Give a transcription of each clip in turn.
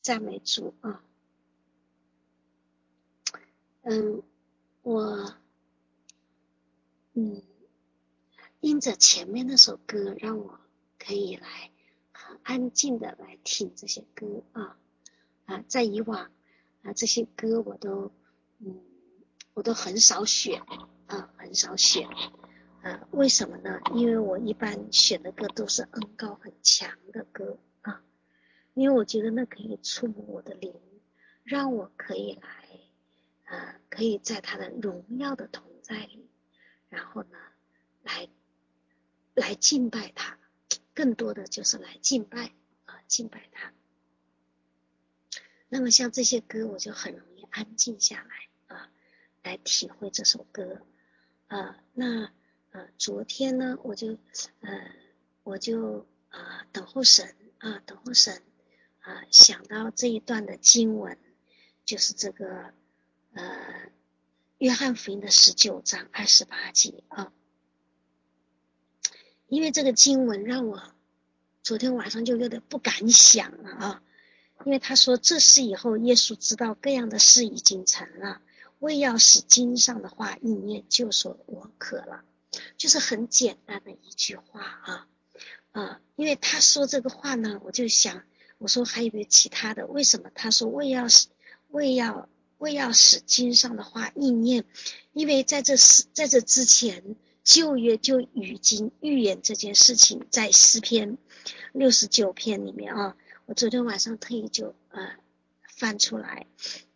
赞美主啊。我因着前面那首歌，让我可以来很安静的来听这些歌在以往这些歌我都很少选很少选为什么呢？因为我一般选的歌都是恩膏很强的歌因为我觉得那可以触摸我的灵，让我可以可以在他的荣耀的同在里，然后呢来敬拜他，更多的就是来敬拜敬拜他。那么像这些歌我就很容易安静下来来体会这首歌昨天呢我就等候神等候神想到这一段的经文，就是这个约翰福音的19章28节因为这个经文让我昨天晚上就有点不敢想了因为他说这事以后耶稣知道各样的事已经成了，为要使经上的话应验，就说我渴了，就是很简单的一句话因为他说这个话呢，我就想我说还有没有其他的，为什么他说为要使经上的话应验？因为在这之前旧约就已经预言这件事情，在诗篇69篇里面我昨天晚上特意就翻出来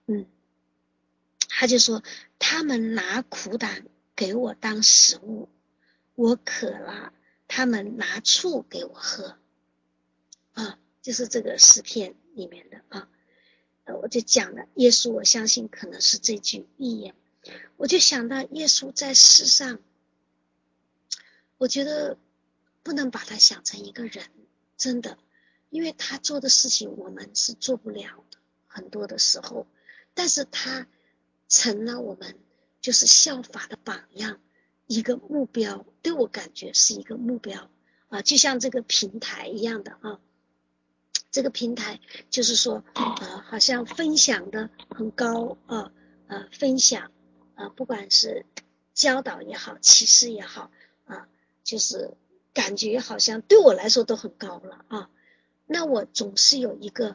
他就说他们拿苦胆给我当食物，我渴了，他们拿醋给我喝就是这个诗篇里面的我就讲了耶稣，我相信可能是这句预言，我就想到耶稣在世上，我觉得不能把他想成一个人，真的，因为他做的事情我们是做不了的，很多的时候，但是他成了我们就是效法的榜样，一个目标，对我感觉是一个目标就像这个平台一样的这个平台就是说好像分享的很高分享不管是教导也好，启示也好就是感觉好像对我来说都很高了那我总是有一个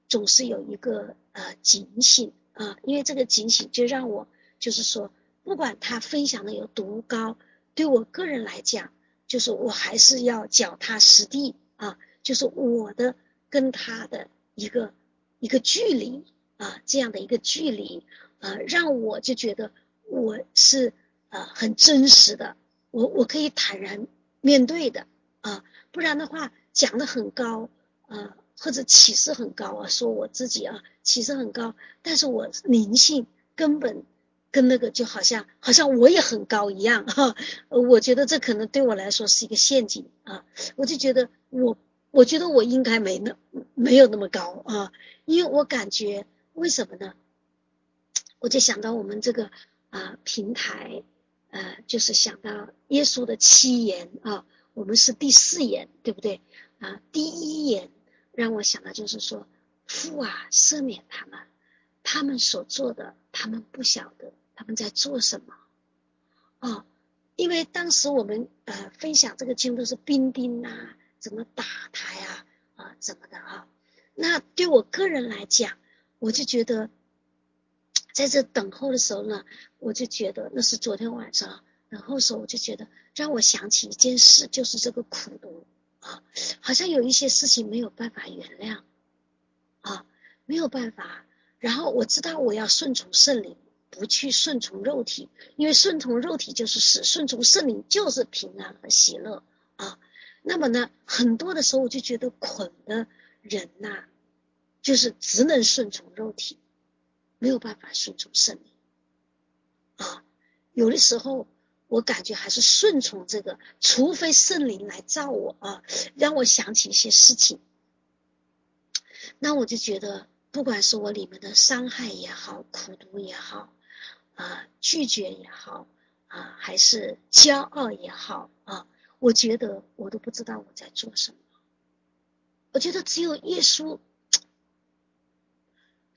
警醒因为这个警醒就让我就是说不管他分享的有多高，对我个人来讲，就是我还是要脚踏实地就是我的跟他的一个距离这样的一个距离让我就觉得我是很真实的，我可以坦然面对的不然的话讲得很高或者起势很高说我自己起势很高，但是我灵性根本跟那个就好像我也很高一样我觉得这可能对我来说是一个陷阱我就觉得我觉得我应该没有那么高因为我感觉为什么呢？我就想到我们这个平台就是想到耶稣的7言我们是第4言，对不对第1言让我想到就是说父赦免他们所做的他们不晓得他们在做什么因为当时我们分享这个经都是兵丁怎么打他怎么的那对我个人来讲，我就觉得在这等候的时候呢，我就觉得那是昨天晚上等候的时候，我就觉得让我想起一件事，就是这个苦毒好像有一些事情没有办法原谅没有办法，然后我知道我要顺从圣灵，不去顺从肉体，因为顺从肉体就是死，顺从圣灵就是平安和喜乐那么呢，很多的时候我就觉得捆的人就是只能顺从肉体，没有办法顺从圣灵有的时候我感觉还是顺从这个，除非圣灵来照我让我想起一些事情，那我就觉得不管是我里面的伤害也好，苦毒也好拒绝也好还是骄傲也好我觉得我都不知道我在做什么，我觉得只有耶稣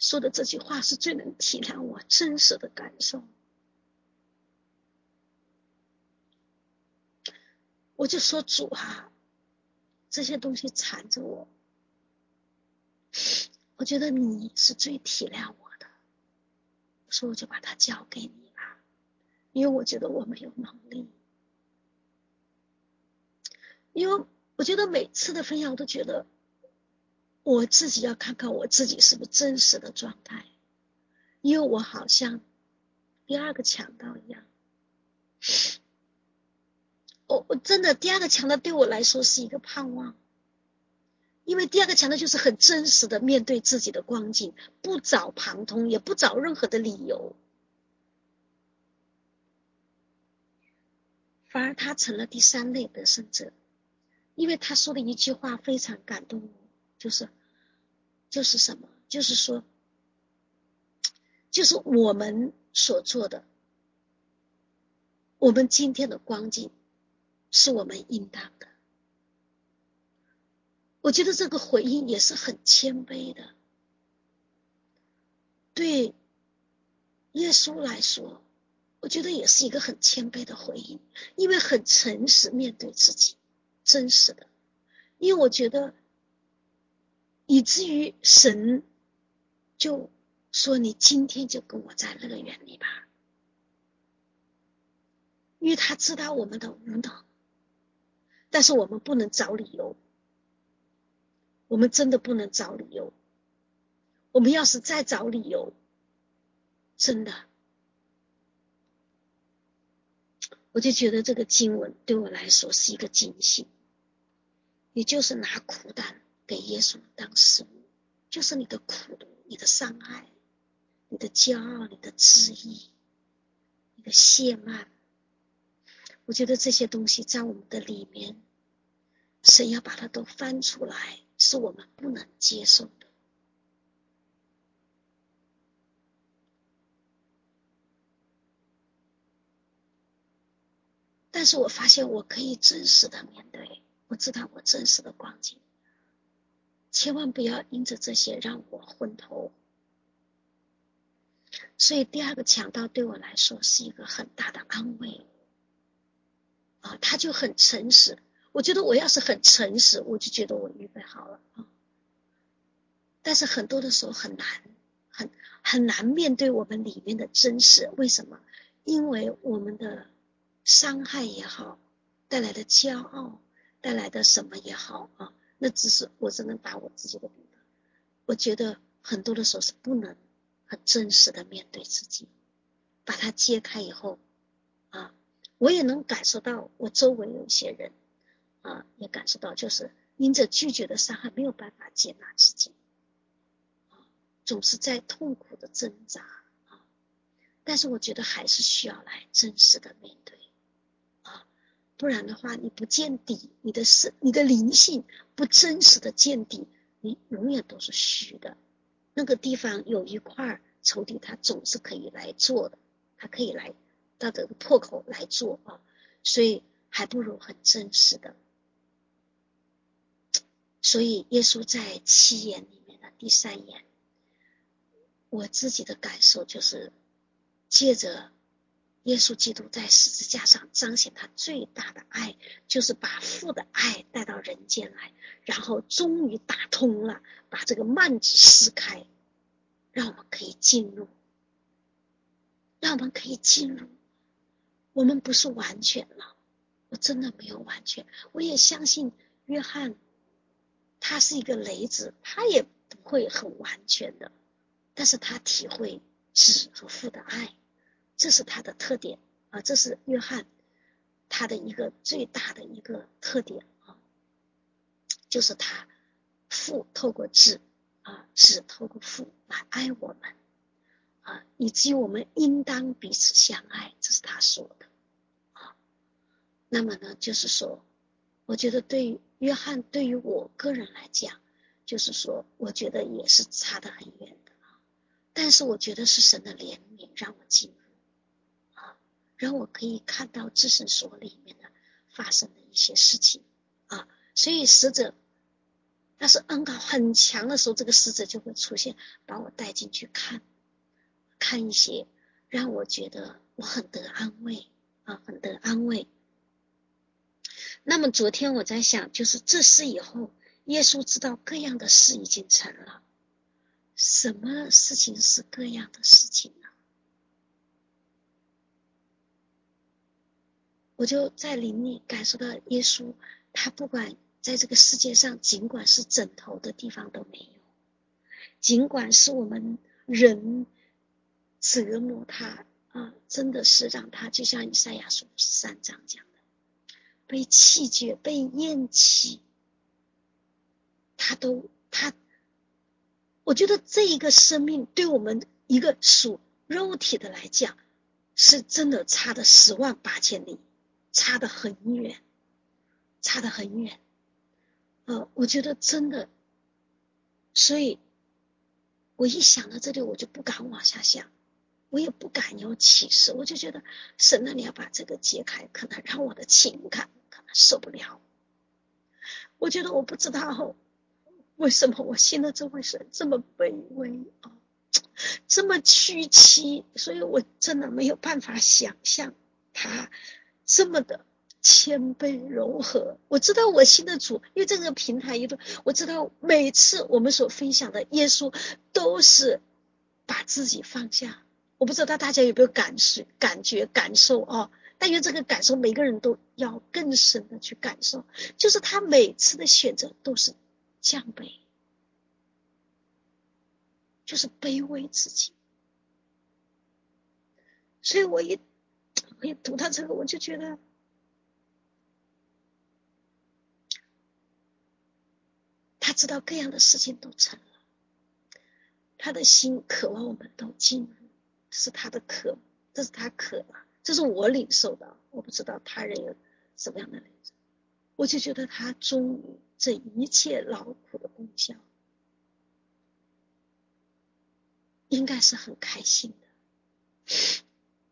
说的这句话是最能体谅我真实的感受。我就说主啊，这些东西缠着我，我觉得你是最体谅我的，所以我就把它交给你吧，因为我觉得我没有能力。因为我觉得每次的分享，我都觉得我自己要看看我自己是不是真实的状态，因为我好像第二个强盗一样。我真的第二个强盗对我来说是一个盼望，因为第二个强盗就是很真实的面对自己的光景，不找旁通，也不找任何的理由，反而他成了第三类得胜者。因为他说的一句话非常感动我，就是什么？就是说，就是我们所做的，我们今天的光景是我们应当的。我觉得这个回应也是很谦卑的，对耶稣来说，我觉得也是一个很谦卑的回应，因为很诚实面对自己，真实的。因为我觉得以至于神就说你今天就跟我在乐园里吧，因为他知道我们的无能，但是我们不能找理由，我们真的不能找理由。我们要是再找理由，真的，我就觉得这个经文对我来说是一个警醒，也就是拿苦胆给耶稣当食物，就是你的苦毒、你的伤害、你的骄傲、你的质疑、你的懈慢，我觉得这些东西在我们的里面，神要把它都翻出来，是我们不能接受的。但是我发现我可以真实的面对，我知道我真实的光景，千万不要因着这些让我昏头。所以第二个强盗对我来说是一个很大的安慰啊，他就很诚实。我觉得我要是很诚实，我就觉得我预备好了啊。但是很多的时候很难，很难面对我们里面的真实。为什么？因为我们的伤害也好，带来的骄傲，带来的什么也好啊，那我只能打我自己的比方。我觉得很多的时候是不能很真实的面对自己，把它揭开以后啊，我也能感受到我周围有一些人啊，也感受到就是因着拒绝的伤害没有办法接纳自己，总是在痛苦的挣扎啊。但是我觉得还是需要来真实的面对啊，不然的话你不见底，你的灵性不真实的见底，你永远都是虚的。那个地方有一块仇敌，他总是可以来做的，他可以来到这个破口来做啊，所以还不如很真实的。所以耶稣在7言里面的第3言，我自己的感受就是借着耶稣基督在十字架上彰显他最大的爱，就是把父的爱带到人间来，然后终于打通了，把这个幔子撕开，让我们可以进入，让我们可以进入。我们不是完全了，我真的没有完全。我也相信约翰他是一个雷子，他也不会很完全的，但是他体会子和父的爱，这是他的特点啊，这是约翰他的一个最大的一个特点啊，就是他父透过子啊，子透过父来爱我们啊，以及我们应当彼此相爱，这是他说的啊。那么呢，就是说，我觉得对于约翰，对于我个人来讲，就是说，我觉得也是差得很远的啊。但是我觉得是神的怜悯让我进入啊，让我可以看到至圣所里面的发生的一些事情啊。所以使者但是恩膏很强的时候，这个使者就会出现，把我带进去看一些让我觉得我很得安慰很得安慰。那么昨天我在想，就是这事以后，耶稣知道各样的事已经成了。什么事情是各样的事情呢？我就在灵里感受到耶稣，他不管在这个世界上，尽管是枕头的地方都没有，尽管是我们人折磨他真的是让他就像以赛亚书3章讲的，被弃绝、被厌弃，我觉得这一个生命对我们一个属肉体的来讲，是真的差的108000里，差得很远，差得很远。我觉得真的，所以我一想到这里，我就不敢往下想，我也不敢有启示，我就觉得神啊，你要把这个解开，可能让我的情感可能受不了。我觉得我不知道为什么我信的这位神这么卑微这么屈膝，所以我真的没有办法想象他这么的谦卑柔和。我知道我信的主，因为这个平台我知道每次我们所分享的耶稣都是把自己放下。我不知道大家有没有感受但愿这个感受每个人都要更深的去感受，就是他每次的选择都是降卑，就是卑微自己。所以我一读到这个，我就觉得他知道各样的事情都成了，他的心渴望我们都进入，是他的渴，这是他渴望，这是我领受的，我不知道他人有什么样的领受。我就觉得他终于这一切劳苦的功效，应该是很开心的。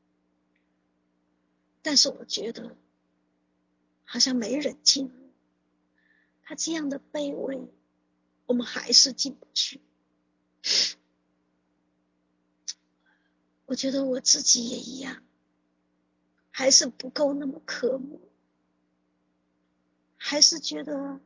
但是我觉得好像没人进入，他这样的卑微，我们还是进不去。我觉得我自己也一样，还是不够那么渴慕，还是觉得，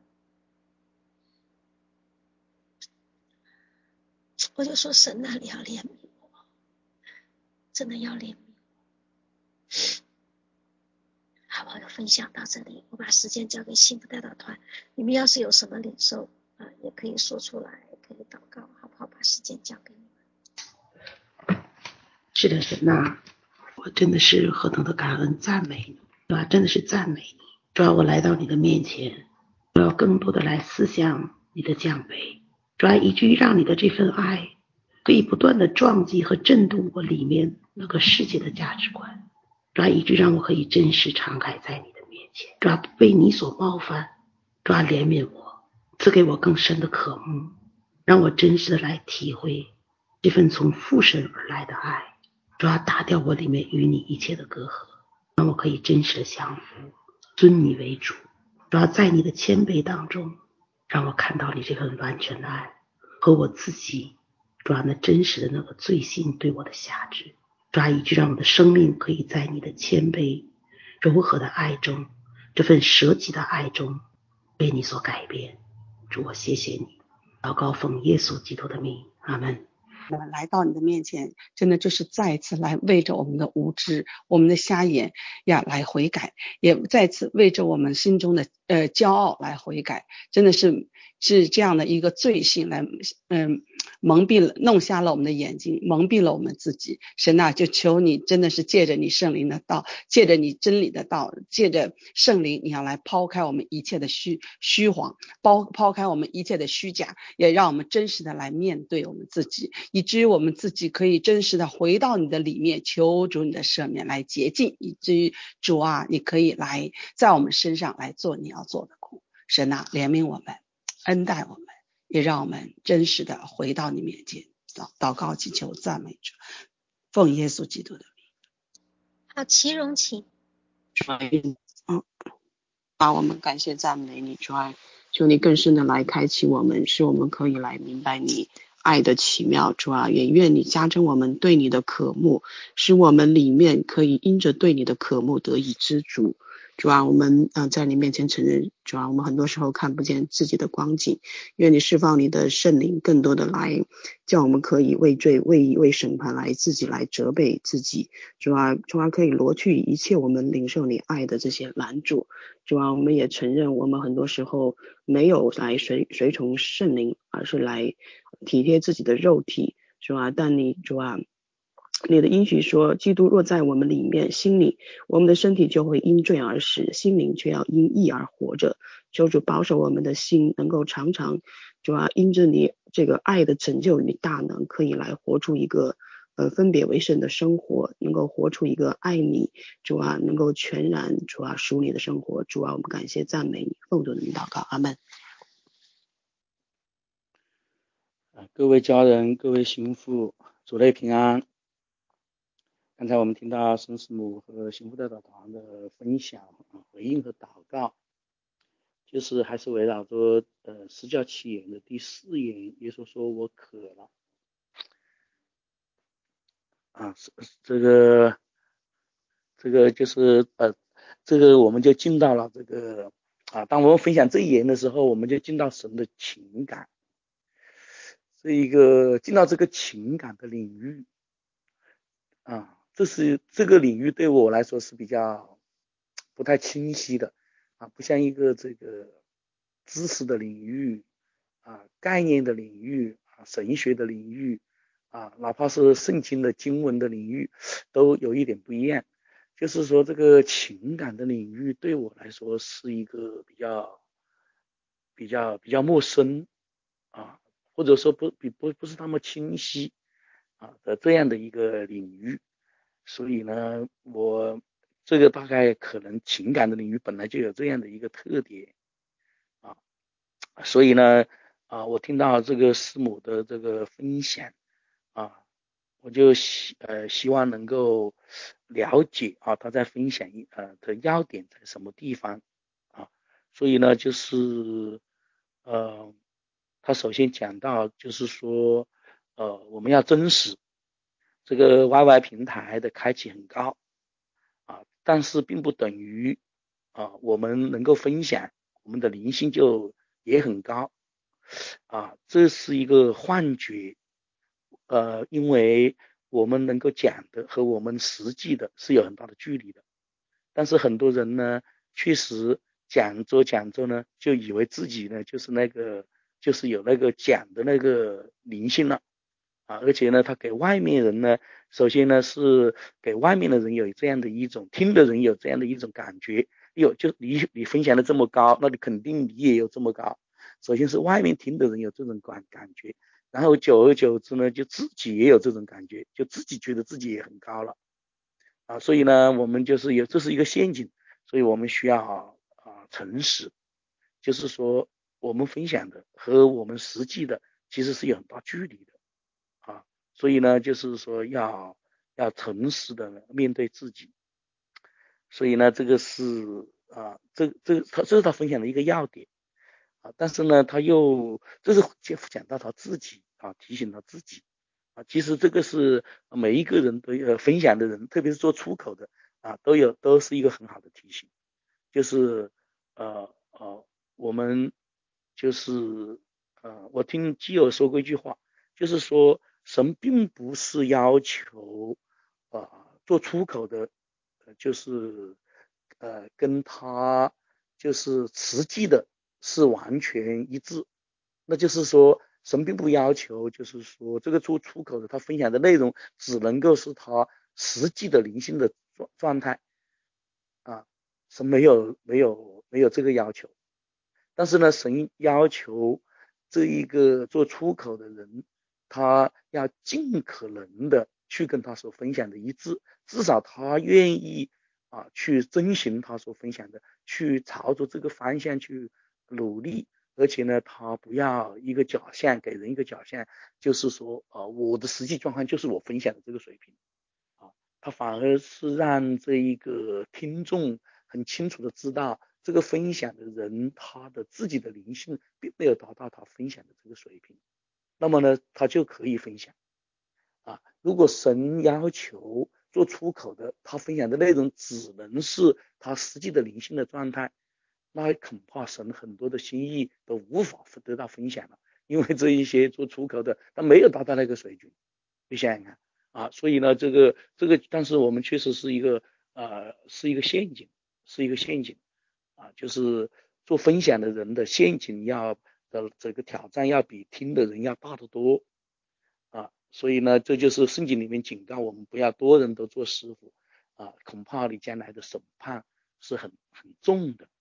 我就说神啊，你要怜悯我，真的要怜悯我。好，我分享到这里，我把时间交给幸福代祷团，你们要是有什么领受也可以说出来，可以祷告，好不好？把时间交给你们。 是的，神啊，我真的是何等的感恩赞美你，主啊，真的是赞美你。主啊，我来到你的面前，我要更多的来思想你的降卑，主啊，以至于让你的这份爱可以不断的撞击和震动我里面那个世界的价值观，主啊，以至于让我可以真实敞开在你的面前，主啊，不被你所冒犯，主啊，怜悯我，赐给我更深的渴慕，让我真实的来体会这份从父神而来的爱。主要打掉我里面与你一切的隔阂，让我可以真实的降服，尊你为主。主要在你的谦卑当中，让我看到你这份完全的爱和我自己主要那真实的那个罪性对我的辖制。主要以致让我的生命可以在你的谦卑柔和的爱中，这份舍己的爱中被你所改变。主，我谢谢你，祷告奉耶稣基督的名，阿们。 来到你的面前，真的就是再一次来为着我们的无知、我们的瞎眼来悔改，也再次为着我们心中的骄傲来悔改，真的是这样的一个罪性来蒙蔽了、弄瞎了我们的眼睛，蒙蔽了我们自己。神啊，就求你真的是借着你圣灵的道，借着你真理的道，借着圣灵，你要来抛开我们一切的虚谎，抛开我们一切的虚假，也让我们真实的来面对我们自己，以至于我们自己可以真实的回到你的里面，求主你的赦免来洁净，以至于主啊，你可以来在我们身上来做你要做的工。神啊，怜悯我们，恩待我们，也让我们真实的回到你面前，祷告祈求赞美主，奉耶稣基督的名。 好，齐荣请。 我们感谢赞美你，主啊， 求你更深的来开启我们，使我们可以来明白你爱的奇妙。主啊，也愿你加增我们对你的渴慕，使我们里面可以因着对你的渴慕得以知足。主啊，我们在你面前承认，主啊，我们很多时候看不见自己的光景，愿你释放你的圣灵更多的来叫我们可以为罪为义为审判来自己来责备自己。主啊，可以挪去一切我们领受你爱的这些拦阻。主啊，我们也承认我们很多时候没有来随从圣灵，而是来体贴自己的肉体。主啊，但你主啊，你的应许说，基督若在我们里面，心里我们的身体就会因罪而死，心灵却要因义而活着。求主保守我们的心，能够常常主啊，因着你这个爱的拯救与大能，可以来活出一个分别为圣的生活，能够活出一个爱你主啊，能够全然主啊属你的生活。主啊，我们感谢赞美你，奉主的名祷告，阿们。 各位家人，各位媳妇，主内平安。刚才我们听到孙师母和媳妇代祷团的分享、回应和祷告，就是还是围绕着施教7言的第4言，耶稣说我渴了。这个就是这个我们就进到了这个当我们分享这一言的时候，我们就进到神的情感，这一个进到这个情感的领域这个领域对我来说是比较不太清晰的不像一个这个知识的领域概念的领域神学的领域哪怕是圣经的经文的领域都有一点不一样。就是说这个情感的领域对我来说是一个比较陌生或者说不是那么清晰的这样的一个领域。所以呢，我这个大概可能情感的领域本来就有这样的一个特点所以呢我听到这个师母的这个分享我就希望能够了解他在分享的要点在什么地方所以呢就是他首先讲到就是说我们要真实这个 YY 平台的开启很高但是并不等于我们能够分享我们的灵性就也很高这是一个幻觉因为我们能够讲的和我们实际的是有很大的距离的。但是很多人呢确实讲着呢就以为自己呢就是有那个讲的那个灵性了而且呢他给外面人呢首先呢是给外面的人有这样的一种听的人有这样的一种感觉就你分享的这么高，那你肯定你也有这么高。首先是外面听的人有这种感觉，然后久而久之呢就自己也有这种感觉，就自己觉得自己也很高了所以呢我们就是这是一个陷阱，所以我们需要诚实，就是说我们分享的和我们实际的其实是有很大距离的所以呢就是说要诚实的面对自己。所以呢这个是这是他分享的一个要点但是呢他又这是讲到他自己提醒他自己其实这个是每一个人都分享的人，特别是做出口的都是一个很好的提醒，就是我们就是我听基友说过一句话，就是说神并不是要求做出口的就是跟他就是实际的是完全一致。那就是说神并不要求就是说这个做出口的他分享的内容只能够是他实际的灵性的状态神没有这个要求。但是呢神要求这一个做出口的人他要尽可能的去跟他所分享的一致，至少他愿意去遵循他所分享的，去朝着这个方向去努力，而且呢他不要一个假象，给人一个假象，就是说我的实际状况就是我分享的这个水平他反而是让这一个听众很清楚的知道这个分享的人他的自己的灵性并没有达到他分享的这个水平，那么呢他就可以分享如果神要求做出口的，他分享的内容只能是他实际的灵性的状态，那恐怕神很多的心意都无法得到分享了，因为这一些做出口的他没有达到那个水准，你想想看所以呢这个但是我们确实是一个陷阱，是一个陷阱就是做分享的人的陷阱这个挑战要比听的人要大得多所以呢这就是圣经里面警告我们不要多人都做师傅恐怕你将来的审判是很重的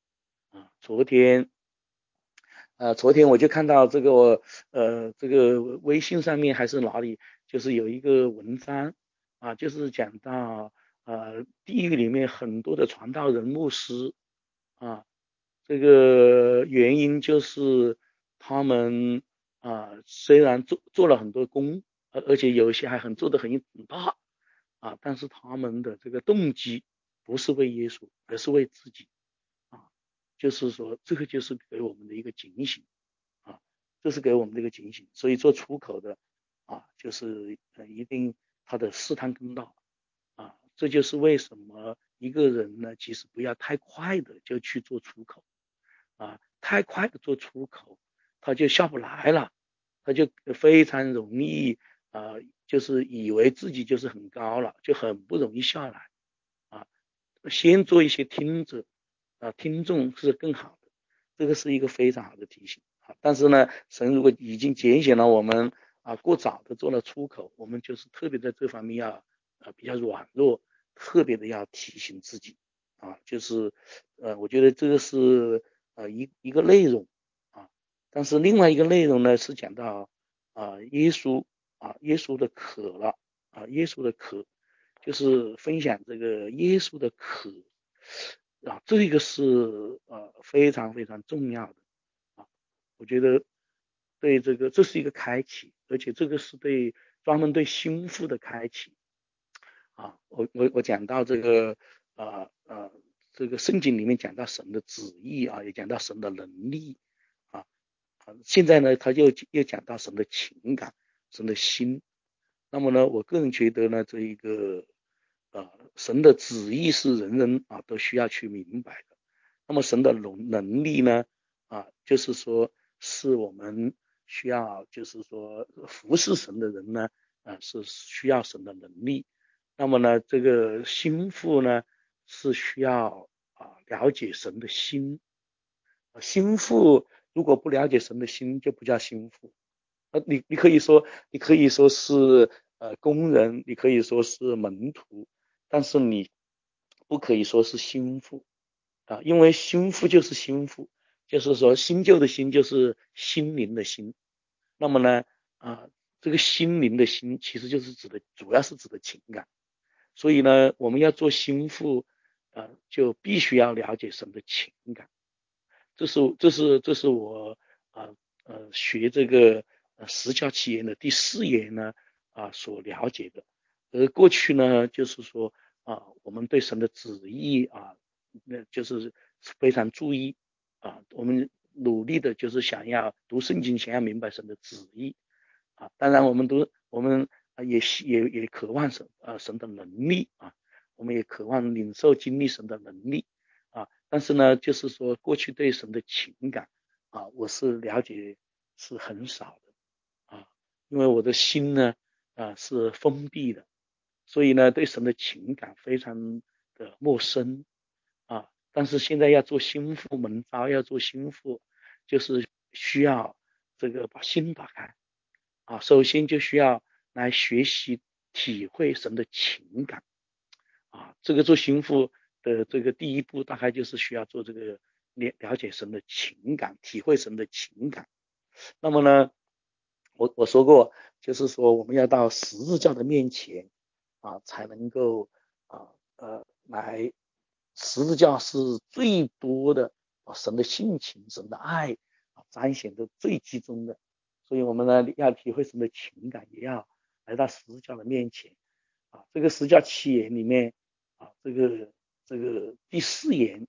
昨天我就看到这个微信上面还是哪里，就是有一个文章就是讲到地狱里面很多的传道人牧师这个原因就是他们虽然做了很多功，而且有些还做得很大但是他们的这个动机不是为耶稣，而是为自己就是说这个就是给我们的一个警醒这是给我们的一个警醒。所以做出口的就是一定他的试探更大这就是为什么一个人呢其实不要太快的就去做出口太快的做出口他就下不来了，他就非常容易就是以为自己就是很高了，就很不容易下来先做一些听众是更好的，这个是一个非常好的提醒但是呢神如果已经拣选了我们过早的做了出口，我们就是特别在这方面要比较软弱，特别的要提醒自己就是我觉得这个是一个内容但是另外一个内容呢是讲到耶稣的渴了耶稣的渴就是分享这个耶稣的渴这个是非常非常重要的我觉得对这是一个开启，而且这个是专门对心腹的开启我讲到这个这个圣经里面讲到神的旨意也讲到神的能力现在呢他又讲到神的情感，神的心。那么呢我个人觉得呢这一个神的旨意是人人都需要去明白的。那么神的能力呢就是说是我们需要就是说服侍神的人呢是需要神的能力。那么呢这个心腹呢是需要了解神的心。心腹如果不了解神的心就不叫心腹你可以说是工人，你可以说是门徒，但是你不可以说是心腹因为心腹就是心腹，就是说新旧的心就是心灵的心。那么呢这个心灵的心其实就是主要是指的情感。所以呢我们要做心腹就必须要了解神的情感。这是我学这个十教七言的第4言呢所了解的。而过去呢就是说我们对神的旨意那就是非常注意我们努力的就是想要读圣经，想要明白神的旨意当然我们也渴望神的能力我们也渴望领受经历神的能力但是呢就是说过去对神的情感我是了解是很少的因为我的心呢是封闭的，所以呢对神的情感非常的陌生但是现在要做心腹门招，要做心腹就是需要这个把心打开首先就需要来学习体会神的情感这个做心腹的这个第一步大概就是需要做这个了解神的情感，体会神的情感。那么呢我说过就是说我们要到十字架的面前才能够来十字架是最多的神的性情，神的爱彰显的最集中的。所以我们呢要体会神的情感，也要来到十字架的面前这个十架七言里面这个第4言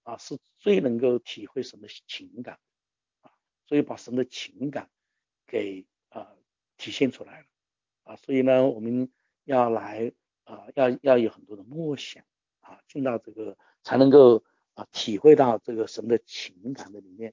是最能够体会神的情感啊，所以把神的情感给体现出来了所以呢，我们要来要有很多的默想进到这个才能够体会到这个神的情感的里面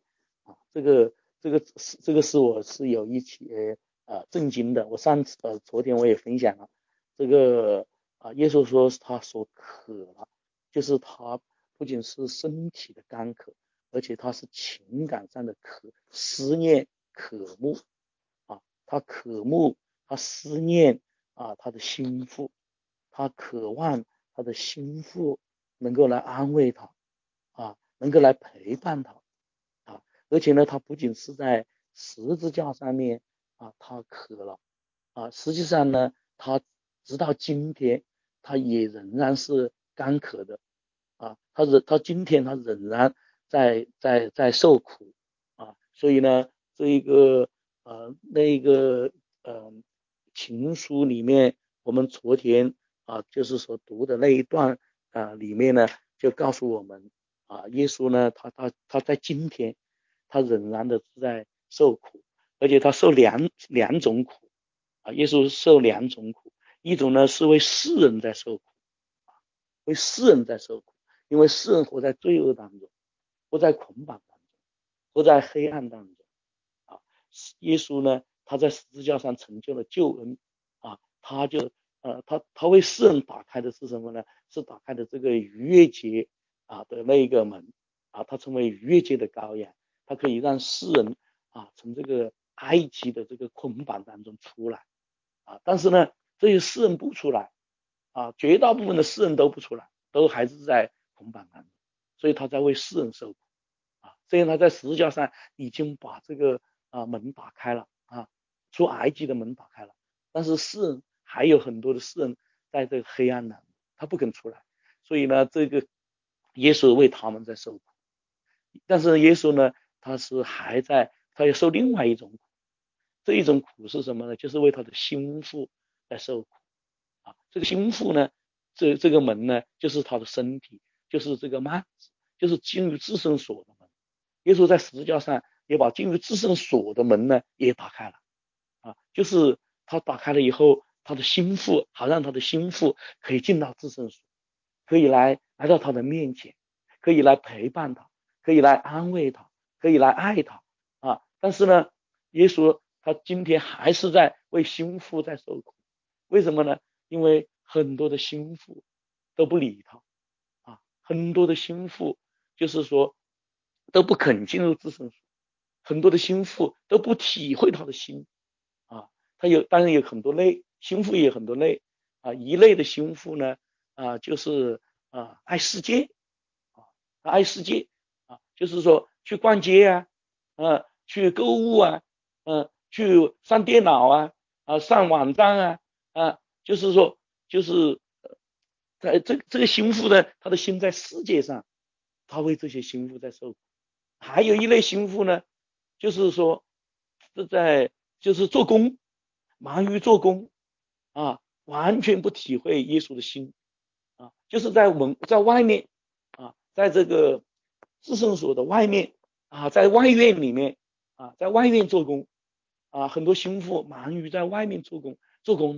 这个是我是有一些震惊的。我昨天我也分享了这个耶稣说他所渴了，就是他不仅是身体的干渴，而且他是情感上的思念渴慕他渴慕，他思念他的心腹，他渴望他的心腹能够来安慰他能够来陪伴他而且呢，他不仅是在十字架上面他渴了实际上呢，他直到今天，他也仍然是干渴的他今天他仍然在受苦所以呢，这一个那个情书里面，我们昨天就是所读的那一段里面呢，就告诉我们耶稣呢，他在今天，他仍然的是在受苦，而且他受两种苦耶稣受两种苦，一种呢是为世人在受苦为世人在受苦，因为世人活在罪恶当中，活在捆绑当中，活在黑暗当中耶稣呢，他在十字架上成就了救恩他就他为世人打开的是什么呢？是打开的这个逾越节的那一个门他成为逾越节的羔羊，他可以让世人从这个埃及的这个捆绑当中出来但是呢，这些世人不出来绝大部分的世人都不出来，都还是在捆绑当中，所以他在为世人受苦所以他在十字架上已经把这个门打开了出埃及的门打开了，但是世人还有很多的世人在这个黑暗当中，他不肯出来，所以呢，这个耶稣为他们在受苦，但是耶稣呢，他要受另外一种苦，这一种苦是什么呢？就是为他的心腹在受苦这个心腹呢，这个门呢，就是他的身体，就是这个幔子，就是进入至圣所的门。耶稣在十字架上也把进入至圣所的门呢也打开了就是他打开了以后，他的心腹好让他的心腹可以进到至圣所，可以来到他的面前，可以来陪伴他，可以来安慰他，可以来爱他但是呢，耶稣他今天还是在为心腹在受苦，为什么呢？因为很多的心腹都不理他很多的心腹就是说都不肯进入至圣所，很多的心腹都不体会他的心他当然有很多类，心腹也有很多类一类的心腹呢就是爱世界爱世界就是说去逛街去购物去上电脑上网站就是说就是在这个心腹呢，他的心在世界上，他为这些心腹在受苦。还有一类心腹呢，就是说就是做工，忙于做工完全不体会耶稣的心就是在外面在这个至圣所的外面在外院里面在外面做工很多心腹忙于在外面做工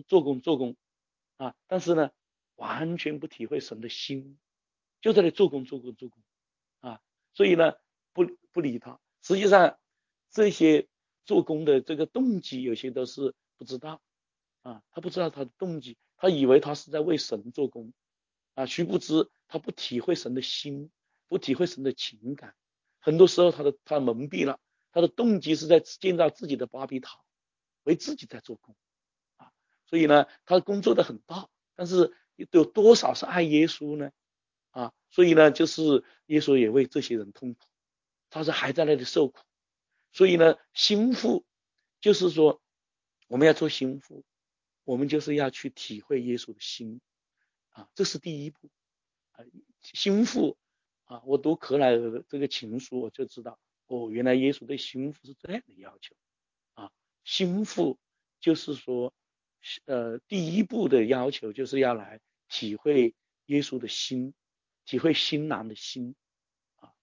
但是呢，完全不体会神的心，就在那里做工所以呢，不理他。实际上，这些做工的这个动机，有些都是不知道他不知道他的动机，他以为他是在为神做工殊不知他不体会神的心，不体会神的情感。很多时候他蒙蔽了，他的动机是在建造自己的巴比塔，为自己在做工所以呢，他工作的很大，但是有多少是爱耶稣呢所以呢，就是耶稣也为这些人痛苦，他是还在那里受苦。所以呢，心腹就是说我们要做心腹，我们就是要去体会耶稣的心这是第一步心腹我读可乃尔的这个情书，我就知道原来耶稣对心腹是这样的要求心腹就是说第一步的要求就是要来体会耶稣的心，体会新郎的心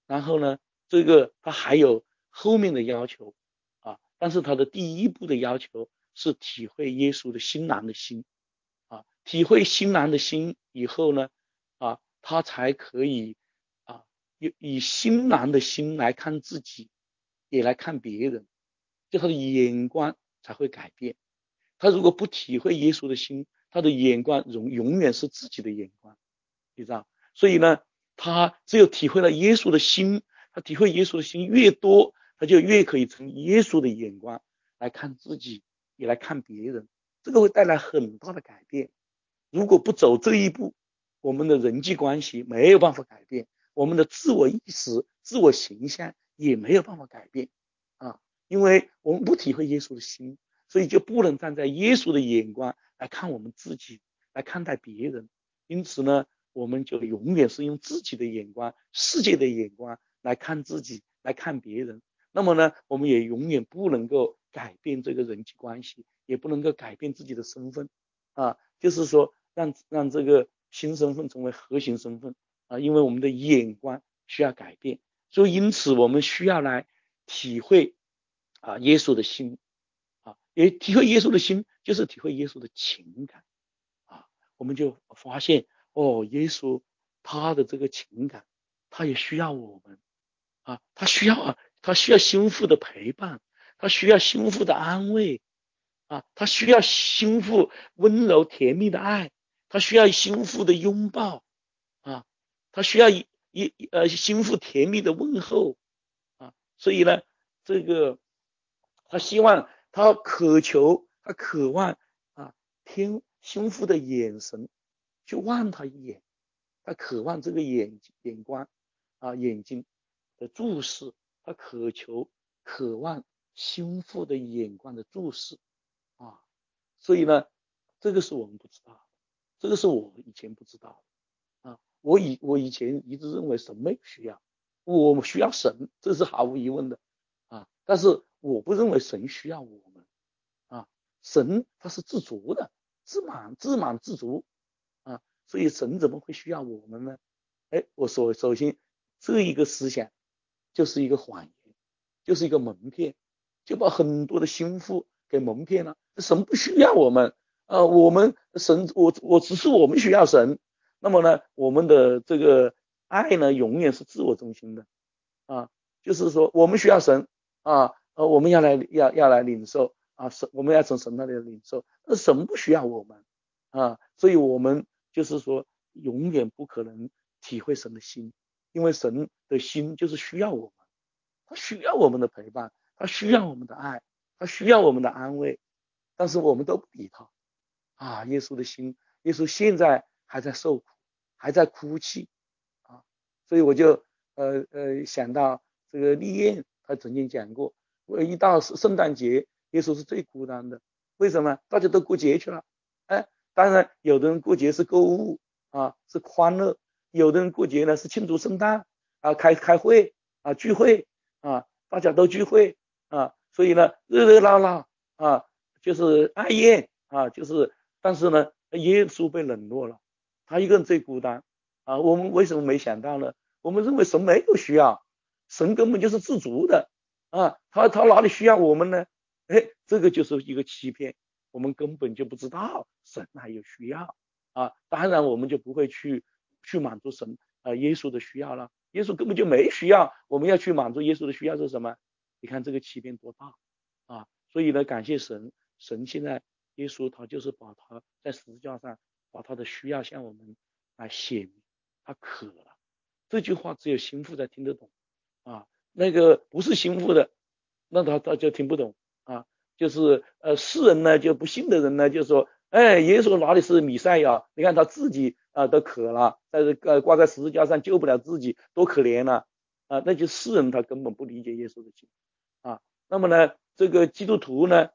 然后呢，这个他还有后面的要求啊，但是他的第一步的要求是体会耶稣的新郎的心啊，体会新郎的心以后呢，啊，他才可以啊，以新郎的心来看自己，也来看别人，就他的眼光才会改变。他如果不体会耶稣的心，他的眼光永远是自己的眼光，你知道？所以呢，他只有体会了耶稣的心，他体会耶稣的心越多，他就越可以从耶稣的眼光来看自己，也来看别人，这个会带来很大的改变。如果不走这一步，我们的人际关系没有办法改变，我们的自我意识、自我形象也没有办法改变啊，因为我们不体会耶稣的心，所以就不能站在耶稣的眼光来看我们自己，来看待别人。因此呢，我们就永远是用自己的眼光、世界的眼光来看自己，来看别人。那么呢，我们也永远不能够改变这个人际关系，也不能够改变自己的身份啊。就是说，让这个新身份成为核心身份啊，因为我们的眼光需要改变，所以因此我们需要来体会啊耶稣的心啊，也体会耶稣的心，就是体会耶稣的情感啊，我们就发现哦，耶稣他的这个情感，他也需要我们啊，他需要心腹的陪伴，他需要心腹的安慰啊，他需要心腹温柔甜蜜的爱，他需要心腹的拥抱啊，他需要心腹甜蜜的问候啊，所以呢，这个他希望他渴求他渴望啊心腹的眼神去望他一眼，他渴望这个眼光啊眼睛的注视，他渴望心腹的眼光的注视啊，所以呢，这个是我们不知道，这个是我以前不知道的啊。我以前一直认为神没有需要，我们需要神，这是毫无疑问的啊。但是我不认为神需要我们啊，神他是自足的，自满自足啊，所以神怎么会需要我们呢？哎，我首先这一个思想就是一个谎言，就是一个蒙骗，就把很多的心腹给蒙骗了。神不需要我们，我们神，我只是我们需要神。那么呢，我们的这个爱呢，永远是自我中心的啊，就是说我们需要神啊，我们要来领受啊，我们要从神那里领受，那神不需要我们啊，所以我们就是说永远不可能体会神的心，因为神的心就是需要我们，他需要我们的陪伴，他需要我们的爱，他需要我们的安慰，但是我们都不理他啊。耶稣的心，耶稣现在还在受苦，还在哭泣啊，所以我就想到这个利燕，他曾经讲过，我一到圣诞节，耶稣是最孤单的，为什么？大家都过节去了，哎，当然有的人过节是购物啊，是欢乐，有的人过节呢是庆祝圣诞啊，开会啊，聚会啊，大家都聚会啊，所以呢热热闹闹啊，就是爱宴啊，就是但是呢耶稣被冷落了，他一个人最孤单啊。我们为什么没想到呢？我们认为神没有需要，神根本就是自足的啊，他哪里需要我们呢？哎，这个就是一个欺骗，我们根本就不知道神还有需要啊，当然我们就不会去满足神耶稣的需要了，耶稣根本就没需要，我们要去满足耶稣的需要是什么？你看这个欺骗多大啊！所以呢，感谢神，神现在耶稣他就是把他在十字架上把他的需要向我们来显明，他渴了，这句话只有心腹才听得懂啊，那个不是心腹的，那他就听不懂啊，就是世人呢就不信的人呢就说，哎，耶稣哪里是弥赛亚？你看他自己都渴了，在这挂在十字架上救不了自己，多可怜了啊！那就世人他根本不理解耶稣的心啊。那么呢，这个基督徒呢，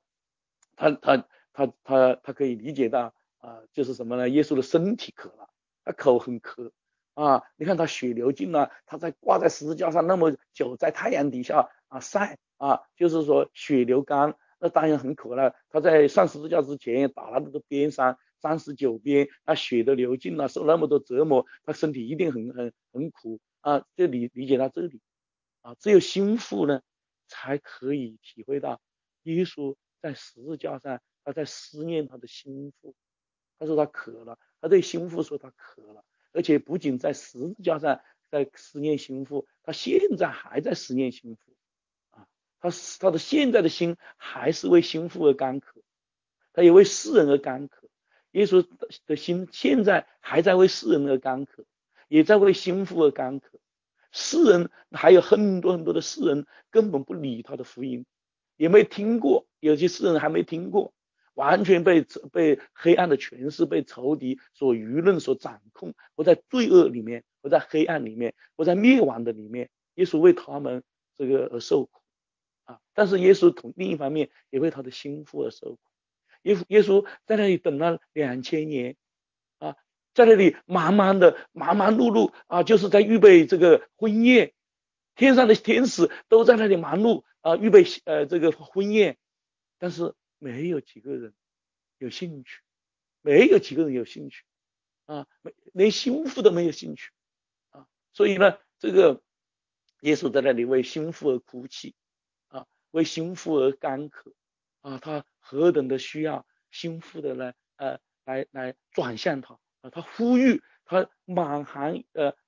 他可以理解到啊，就是什么呢？耶稣的身体渴了，他口很渴啊，你看他血流尽了，他挂在十字架上那么久，在太阳底下晒啊，就是说血流干，那当然很渴了。他在上十字架之前打了那个鞭伤，39鞭，那血都流尽了，受那么多折磨，他身体一定很苦就理解到这里只有心腹呢才可以体会到耶稣在十字架上他在思念他的心腹，他说他渴了，他对心腹说他渴了，而且不仅在十字架上在思念心腹，他现在还在思念心腹他的现在的心还是为心腹而干渴，他也为世人而干渴。耶稣的心现在还在为世人而干渴，也在为心腹而干渴。世人还有很多很多的世人根本不理他的福音，也没听过，有些世人还没听过，完全被黑暗的权势、被仇敌所舆论所掌控，活在罪恶里面，活在黑暗里面，活在灭亡的里面。耶稣为他们这个而受苦但是耶稣从另一方面也为他的心腹而受苦。耶稣在那里等了2000年在那里忙忙碌碌就是在预备这个婚宴，天上的天使都在那里忙碌预备这个婚宴，但是没有几个人有兴趣，没有几个人有兴趣连心腹都没有兴趣所以呢，这个耶稣在那里为心腹而哭泣为心腹而干渴他何等的需要心腹的来转向他他呼吁他满含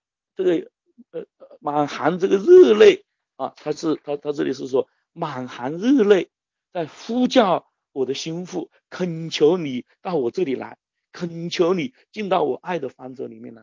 这个热泪他这里是说满含热泪在呼叫我的心腹，恳求你到我这里来，恳求你进到我爱的方舟里面来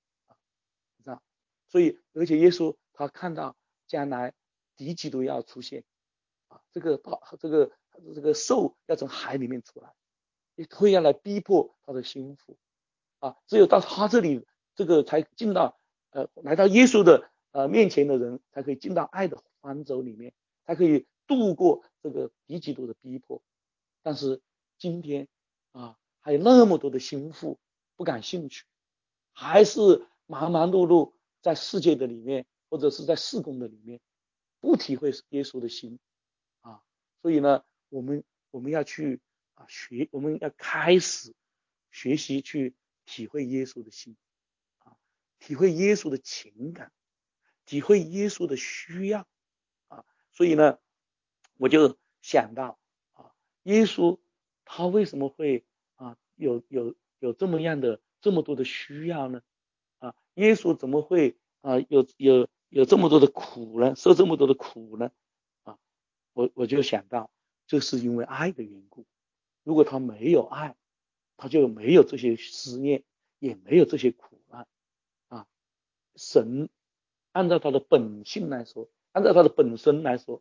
所以而且耶稣他看到将来敌基督要出现这个兽要从海里面出来，会要来逼迫他的心腹只有到他这里这个才进到来到耶稣的面前的人才可以进到爱的方舟里面，才可以度过这个敌基督的逼迫。但是今天还有那么多的心腹不感兴趣，还是忙忙碌碌在世界的里面或者是在事工的里面，不体会耶稣的心所以呢我们要去我们要开始学习去体会耶稣的心体会耶稣的情感，体会耶稣的需要所以呢我就想到耶稣他为什么会有这么多的需要呢耶稣怎么会有这么多的苦呢，受这么多的苦呢我就想到这是因为爱的缘故，如果他没有爱，他就没有这些思念，也没有这些苦难神按照他的本性来说，按照他的本身来说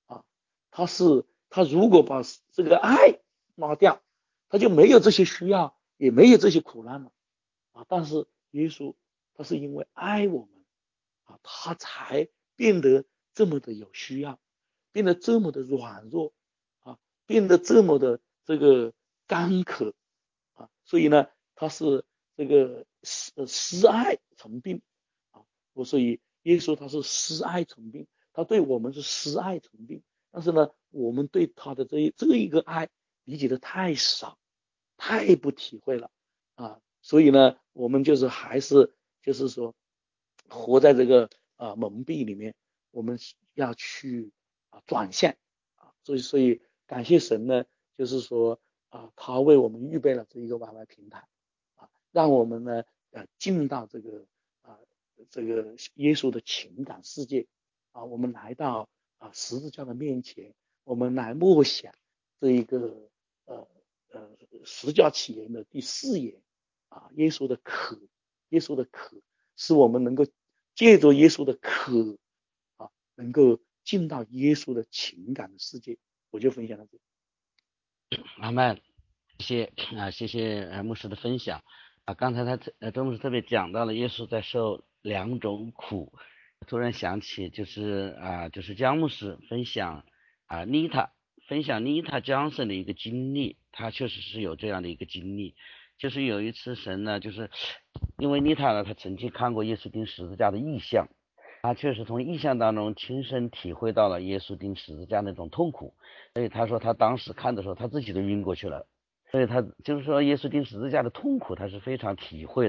他如果把这个爱拿掉，他就没有这些需要，也没有这些苦难了但是耶稣他是因为爱我们他才变得这么的有需要，变得这么的软弱变得这么的这个干渴所以呢他是这个施爱成病所以耶稣他是施爱成病，他对我们是施爱成病，但是呢我们对他的这一个爱理解的太少，太不体会了所以呢我们还是说活在这个蒙蔽里面，我们要去转向所以感谢神呢，就是说他为我们预备了这一个YY平台让我们呢进到这个耶稣的情感世界我们来到十字架的面前，我们来默想这一个十架起源的第4言耶稣的渴，耶稣的渴使我们能够借着耶稣的渴能够进到耶稣的情感的世界。我就分享到这里。 阿曼，谢谢牧师的分享刚才周牧师特别讲到了耶稣在受2种苦，突然想起就是姜牧师分享分享妮塔江神的一个经历，他确实是有这样的一个经历，就是有一次神呢，就是因为妮塔呢，他曾经看过耶稣钉十字架的异象，他确实从异象当中亲身体会到了耶稣钉十字架那种痛苦，所以他说他当时看的时候他自己都晕过去了，所以他就是说耶稣钉十字架的痛苦他是非常体会的，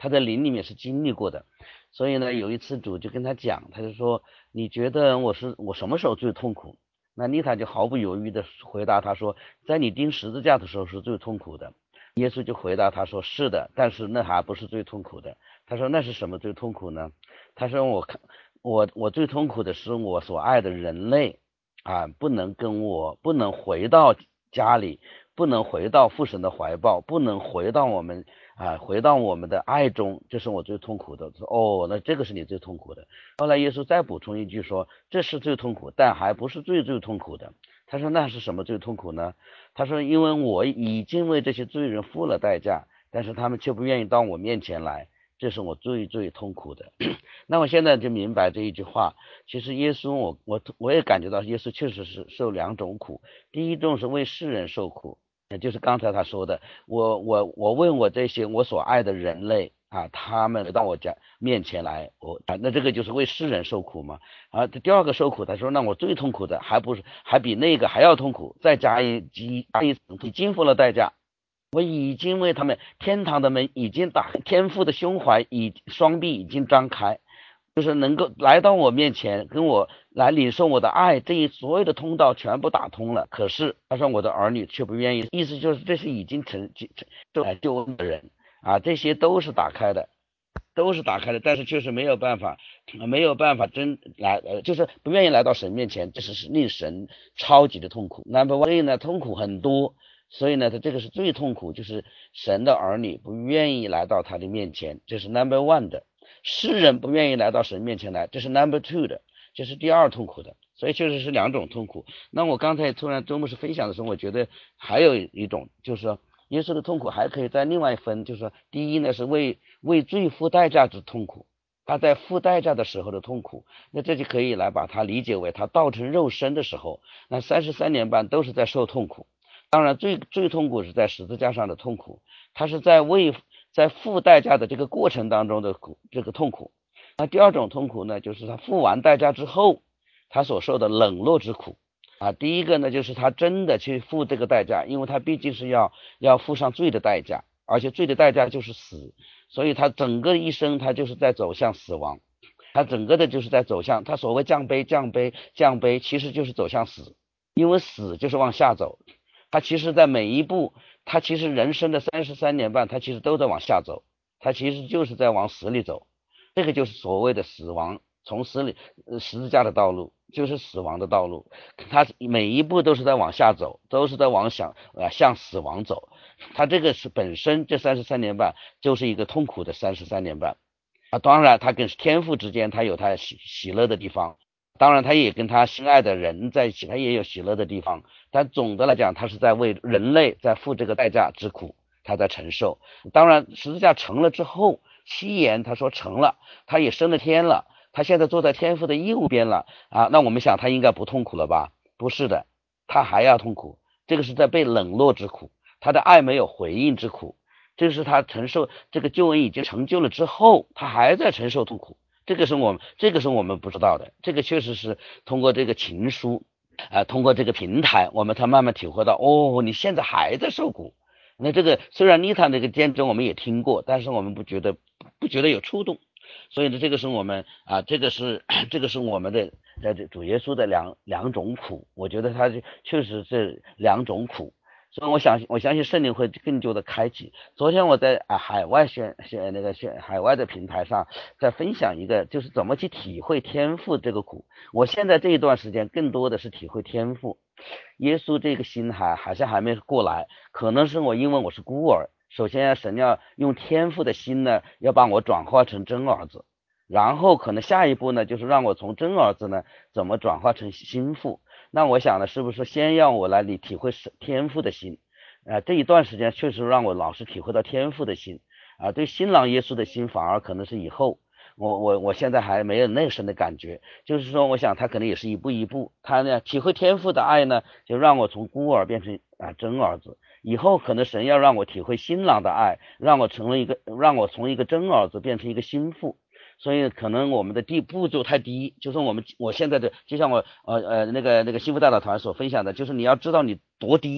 他在灵里面是经历过的。所以呢，有一次主就跟他讲，他就说，你觉得我什么时候最痛苦？那丽塔就毫不犹豫的回答他说，在你钉十字架的时候是最痛苦的。耶稣就回答他说，是的，但是那还不是最痛苦的。他说，那是什么最痛苦呢？他说，我最痛苦的是我所爱的人类啊，不能回到家里，不能回到父神的怀抱，不能回到我们的爱中，这是我最痛苦的。说哦，那这个是你最痛苦的。后来耶稣再补充一句说，这是最痛苦，但还不是最痛苦的。他说那是什么最痛苦呢？他说因为我已经为这些罪人付了代价，但是他们却不愿意到我面前来，这是我最痛苦的。那我现在就明白这一句话，其实耶稣我也感觉到耶稣确实是受两种苦。第一种是为世人受苦，也就是刚才他说的，我问我这些我所爱的人类啊，他们到我家面前来，那这个就是为世人受苦嘛。第二个受苦，他说那我最痛苦的还比那个还要痛苦，再加一层，经付了代价。我已经为他们，天堂的门已经打开，天父的胸怀双臂已经张开，就是能够来到我面前，跟我来领受我的爱，这一所有的通道全部打通了。可是他说我的儿女却不愿意，意思就是这是已经救恩的人啊，这些都是打开的，但是确实没有办法就是不愿意来到神面前，这是令神超级的痛苦。Number one 呢，痛苦很多。所以呢，他这个是最痛苦，就是神的儿女不愿意来到他的面前，这是 number one 的。世人不愿意来到神面前来，这是 number two 的，这是第二痛苦的。所以确实是两种痛苦。那我刚才突然周牧师分享的时候，我觉得还有一种，就是说耶稣的痛苦还可以再另外分，就是说第一呢是为罪付代价之痛苦，他在付代价的时候的痛苦，那这就可以来把它理解为他道成肉身的时候，那33年半都是在受痛苦。当然最痛苦是在十字架上的痛苦，他是在付代价的这个过程当中的这个痛苦。那第二种痛苦呢，就是他付完代价之后他所受的冷落之苦啊。第一个呢，就是他真的去付这个代价，因为他毕竟是要付上罪的代价，而且罪的代价就是死，所以他整个一生他就是在走向死亡，他整个的就是在走向，他所谓降杯，其实就是走向死，因为死就是往下走。他其实在每一步，他其实人生的33年半，他其实都在往下走，他其实就是在往死里走。这个就是所谓的死亡，从十字架的道路就是死亡的道路，他每一步都是在往下走，都是在向死亡走。他这个是本身这33年半就是一个痛苦的33年半啊。当然他跟天父之间他有他喜乐的地方，当然他也跟他心爱的人在一起，他也有喜乐的地方，但总的来讲他是在为人类在付这个代价之苦，他在承受。当然十字架成了之后，七言他说成了，他也升了天了，他现在坐在天父的右边了啊。那我们想他应该不痛苦了吧？不是的，他还要痛苦，这个是在被冷落之苦，他的爱没有回应之苦，这是他承受这个救恩已经成就了之后，他还在承受痛苦。这个是我们不知道的，这个确实是通过这个情书通过这个平台我们才慢慢体会到，哦，你现在还在受苦。那这个虽然妮塔那个见证我们也听过，但是我们不觉得有触动。所以呢，这个是我们这个是我们的主耶稣的两种苦，我觉得他确实是两种苦。所以我相信圣灵会更多的开启。昨天我在海外海外的平台上在分享一个，就是怎么去体会天父这个苦。我现在这一段时间更多的是体会天父，耶稣这个心好像还没过来，可能是因为我是孤儿，首先神要用天父的心呢，要把我转化成真儿子，然后可能下一步呢，就是让我从真儿子呢怎么转化成心腹。那我想呢，是不是先让我来体会天父的心这一段时间确实让我老是体会到天父的心对新郎耶稣的心反而可能是以后，我现在还没有那深的感觉。就是说我想他可能也是一步一步，他呢体会天父的爱呢，就让我从孤儿变成真儿子，以后可能神要让我体会新郎的爱，让我从一个真儿子变成一个心腹。所以可能我们的步骤太低，就是我现在的，就像我那个幸福大导团所分享的，就是你要知道你多低，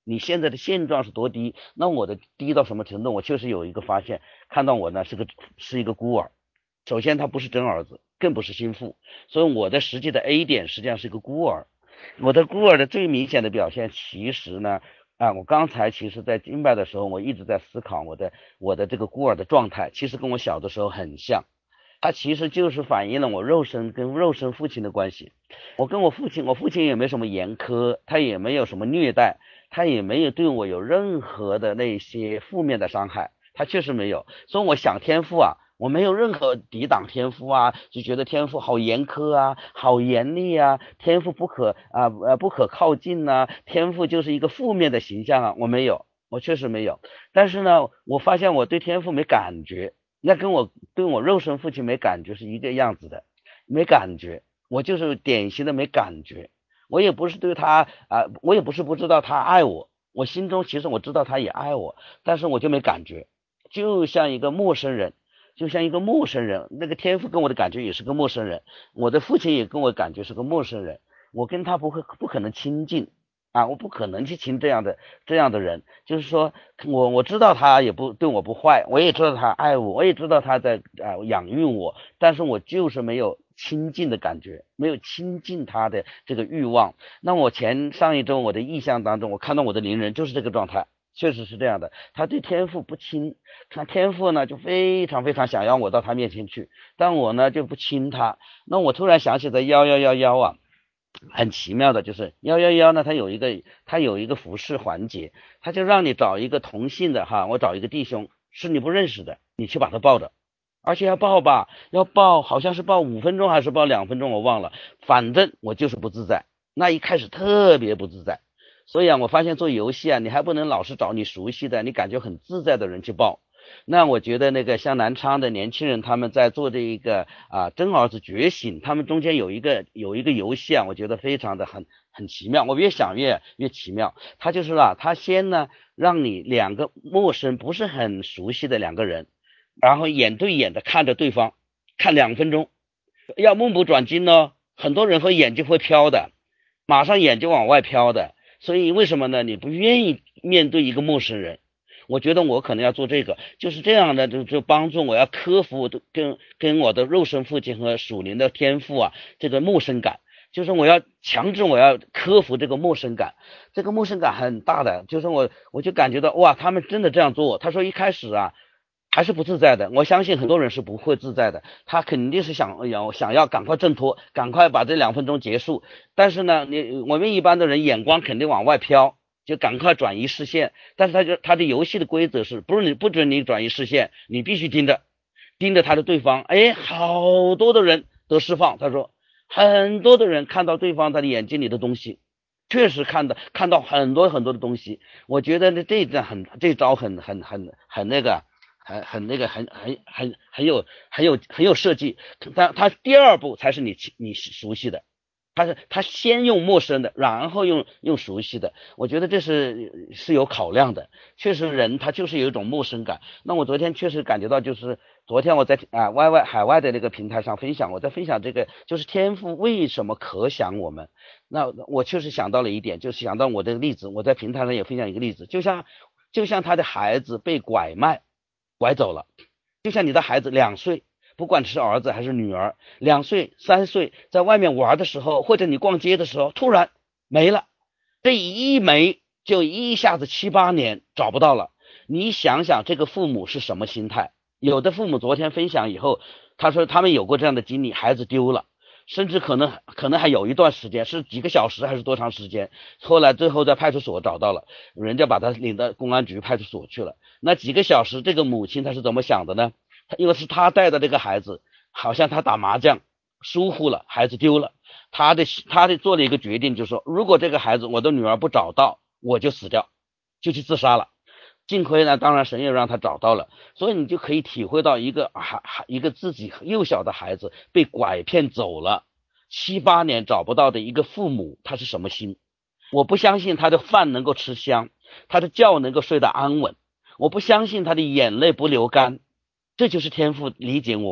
你现在的现状是多低，那我的低到什么程度？我确实有一个发现，看到我呢是一个孤儿。首先他不是真儿子，更不是心腹，所以我的实际的 A 点实际上是一个孤儿。我的孤儿的最明显的表现其实呢，我刚才其实在敬拜的时候，我一直在思考我的这个孤儿的状态，其实跟我小的时候很像。它其实就是反映了我肉身跟肉身父亲的关系。我跟我父亲也没什么严苛，他也没有什么虐待，他也没有对我有任何的那些负面的伤害，他确实没有。所以我想天父啊，我没有任何抵挡天父啊，就觉得天父好严苛啊，好严厉啊，天父不可靠近啊，天父就是一个负面的形象啊，我没有，我确实没有。但是呢，我发现我对天父没感觉。那跟我对我肉身父亲没感觉是一个样子的，没感觉，我就是典型的没感觉。我也不是对他我也不是不知道他爱我，我心中其实我知道他也爱我，但是我就没感觉，就像一个陌生人，那个天父跟我的感觉也是个陌生人，我的父亲也跟我感觉是个陌生人，我跟他不可能亲近。我不可能去亲这样的人，就是说我知道他也不对我不坏，我也知道他爱我，我也知道他在养育我，但是我就是没有亲近的感觉，没有亲近他的这个欲望。那我上一周我的意象当中，我看到我的邻人就是这个状态，确实是这样的，他对天父不亲，他天父呢就非常非常想要我到他面前去，但我呢就不亲他。那我突然想起在111啊。很奇妙的就是111呢，它有一个服饰环节，它就让你找一个同性的我找一个弟兄是你不认识的，你去把他抱着，而且要抱好像是抱5分钟还是抱2分钟我忘了，反正我就是不自在，那一开始特别不自在。所以我发现做游戏你还不能老是找你熟悉的你感觉很自在的人去抱。那我觉得那个像南昌的年轻人他们在做这一个真儿子觉醒，他们中间有一个游戏我觉得非常的很奇妙，我越想越奇妙。他就是他先呢让你两个陌生不是很熟悉的两个人，然后眼对眼的看着对方，看2分钟，要目不转睛呢，很多人和眼睛会飘的，马上眼睛往外飘的。所以为什么呢？你不愿意面对一个陌生人。我觉得我可能要做这个，就是这样的，就帮助我要克服跟我的肉身父亲和属灵的天赋这个陌生感，就是我要强制我要克服这个陌生感，这个陌生感很大的，就是我就感觉到哇，他们真的这样做。他说一开始还是不自在的，我相信很多人是不会自在的，他肯定是想要赶快挣脱，赶快把这2分钟结束。但是呢，我们一般的人眼光肯定往外飘，就赶快转移视线。但是他的游戏的规则是不准你转移视线，你必须盯着他的对方。好多的人都释放，他说很多的人看到对方他的眼睛里的东西，确实看到很多很多的东西。我觉得这招很那个很有设计。但他第2步才是你熟悉的，他先用陌生的，然后用熟悉的。我觉得这是有考量的。确实人他就是有一种陌生感。那我昨天确实感觉到，就是昨天我在海外的那个平台上分享，我在分享这个就是天父为什么可想我们。那我确实想到了一点，就是想到我的例子，我在平台上也分享一个例子，就像他的孩子被拐走了，就像你的孩子2岁，不管是儿子还是女儿，2岁3岁在外面玩的时候，或者你逛街的时候突然没了，这一没就一下子7、8年找不到了。你想想这个父母是什么心态。有的父母昨天分享以后，他说他们有过这样的经历，孩子丢了，甚至可能还有一段时间是几个小时还是多长时间，后来最后在派出所找到了，人家把他领到公安局派出所去了。那几个小时这个母亲她是怎么想的呢？因为是他带的这个孩子，好像他打麻将疏忽了，孩子丢了，他做了一个决定，就是说如果这个孩子我的女儿不找到，我就死掉，就去自杀了。幸亏呢，当然神也让他找到了。所以你就可以体会到一个自己幼小的孩子被拐骗走了7、8年找不到的一个父母，他是什么心。我不相信他的饭能够吃香，他的觉能够睡得安稳，我不相信他的眼泪不流干。这就是天父理解我们，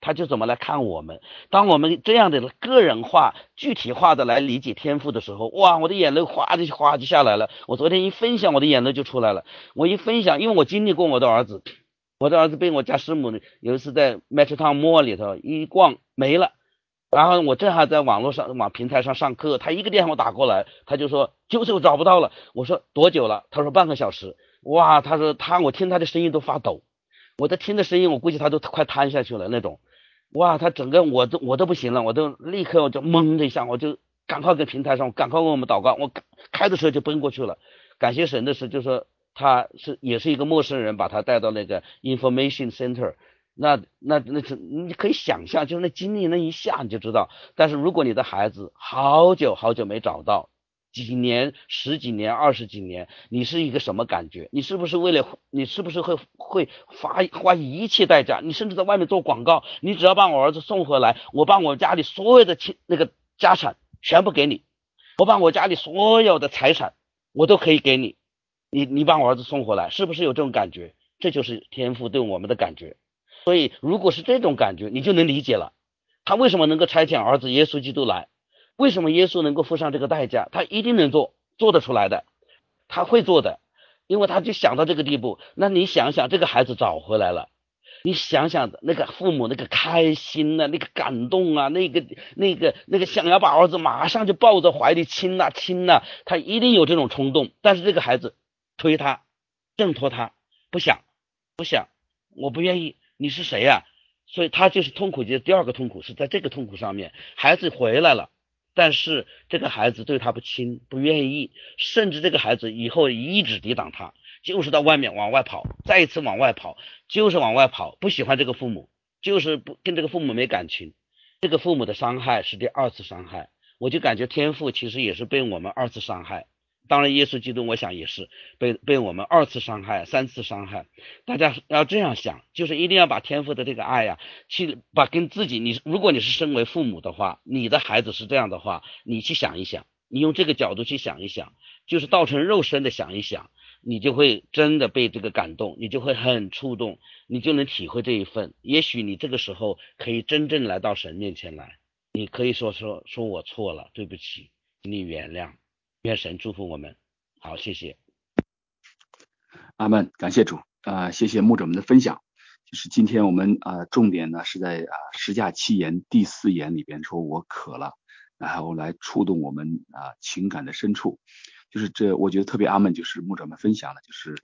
他就怎么来看我们。当我们这样的个人化具体化的来理解天赋的时候，哇，我的眼泪哗就下来了。我昨天一分享，我的眼泪就出来了。我一分享，因为我经历过我的儿子被我家师母有一次在 Metro Mall 里头一逛没了，然后我正好在网平台上上课，他一个电话打过来，他就说就是我找不到了。我说多久了？他说半个小时。哇，他说我听他的声音都发抖，我的听的声音我估计他都快瘫下去了那种。哇，他整个我都不行了，我都立刻我就懵的一下，我就赶快跟平台上赶快为我们祷告，我开的车就奔过去了。感谢神的是，就是说他也是一个陌生人把他带到那个 information center， 那是你可以想象，就是那经历那一下你就知道。但是如果你的孩子好久没找到，几年、十几年、20几年，你是一个什么感觉？你是不是会花一切代价？你甚至在外面做广告，你只要把我儿子送回来，我把我家里所有的那个家产全部给你，我把我家里所有的财产我都可以给你，你把我儿子送回来，是不是有这种感觉？这就是天父对我们的感觉。所以如果是这种感觉，你就能理解了他为什么能够差遣儿子耶稣基督来，为什么耶稣能够付上这个代价，他一定能做得出来的，他会做的，因为他就想到这个地步。那你想想这个孩子找回来了，你想想那个父母那个开心啊，那个感动啊，那个想要把儿子马上就抱着怀里亲啊，他一定有这种冲动。但是这个孩子推他挣脱他，不想，我不愿意，你是谁呀？所以他就是痛苦节第二个痛苦是在这个痛苦上面。孩子回来了，但是这个孩子对他不亲，不愿意，甚至这个孩子以后一直抵挡他，就是到外面往外跑，再一次往外跑，就是往外跑，不喜欢这个父母，就是不跟这个父母没感情。这个父母的伤害是第二次伤害，我就感觉天父其实也是被我们二次伤害。当然耶稣基督我想也是被我们二次伤害、三次伤害。大家要这样想，就是一定要把天父的这个爱呀，去把跟自己，如果你是身为父母的话，你的孩子是这样的话，你去想一想，你用这个角度去想一想，就是道成肉身的想一想，你就会真的被这个感动，你就会很触动，你就能体会这一份。也许你这个时候可以真正来到神面前来，你可以说我错了，对不起，请你原谅，愿神祝福我们。好，谢谢。 阿们，感谢主谢谢牧者们的分享。就是今天我们重点呢是在十架七言第4言里边说我渴了，然后来触动我们情感的深处。就是这我觉得特别阿们，就是牧者们分享的，就是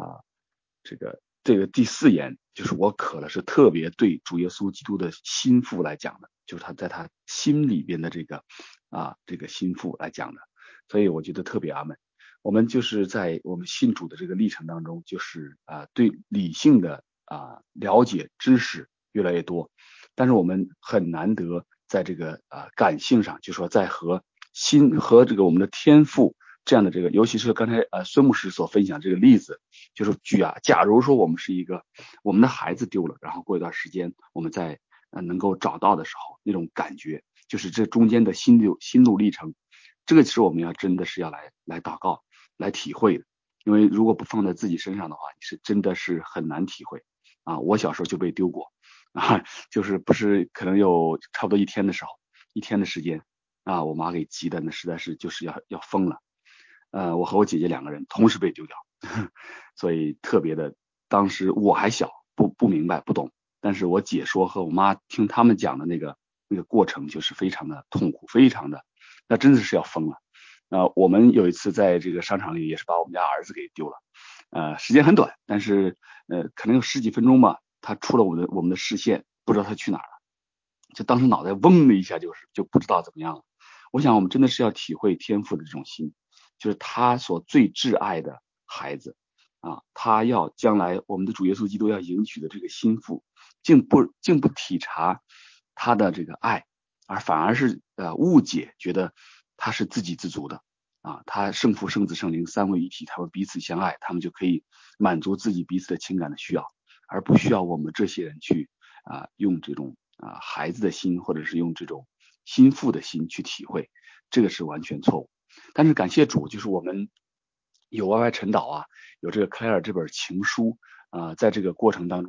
这个第4言，就是我渴了，是特别对主耶稣基督的心腹来讲的，就是他在他心里边的这个心腹来讲的，所以我觉得特别阿们。我们就是在我们信主的这个历程当中，就是对理性的了解知识越来越多，但是我们很难得在这个感性上，就说在和这个我们的天赋这样的这个，尤其是刚才孙牧师所分享这个例子，就是假如说我们的孩子丢了，然后过一段时间我们再能够找到的时候，那种感觉就是这中间的心路历程，这个是我们真的是要来祷告来体会的。因为如果不放在自己身上的话，是真的是很难体会我小时候就被丢过就是不是可能有差不多一天的时间我妈给急的那实在是就是要疯了。我和我姐姐2个人同时被丢掉所以特别的，当时我还小，不明白不懂，但是我姐说和我妈听他们讲的那个过程就是非常的痛苦，非常的，那真的是要疯了。我们有一次在这个商场里也是把我们家儿子给丢了，时间很短，但是可能有10几分钟吧，他出了我们的视线，不知道他去哪儿了，就当时脑袋嗡的一下就不知道怎么样了。我想我们真的是要体会天父的这种心，就是他所最挚爱的孩子他要将来我们的主耶稣基督要迎娶的这个心腹，竟不体察他的这个爱，而反而是误解，觉得他是自给自足的他圣父圣子圣灵3位一体，他们彼此相爱，他们就可以满足自己彼此的情感的需要，而不需要我们这些人去用这种孩子的心，或者是用这种心腹的心去体会，这个是完全错误。但是感谢主，就是我们有YY 陈导有这个克莱尔这本情书在这个过程当中呢，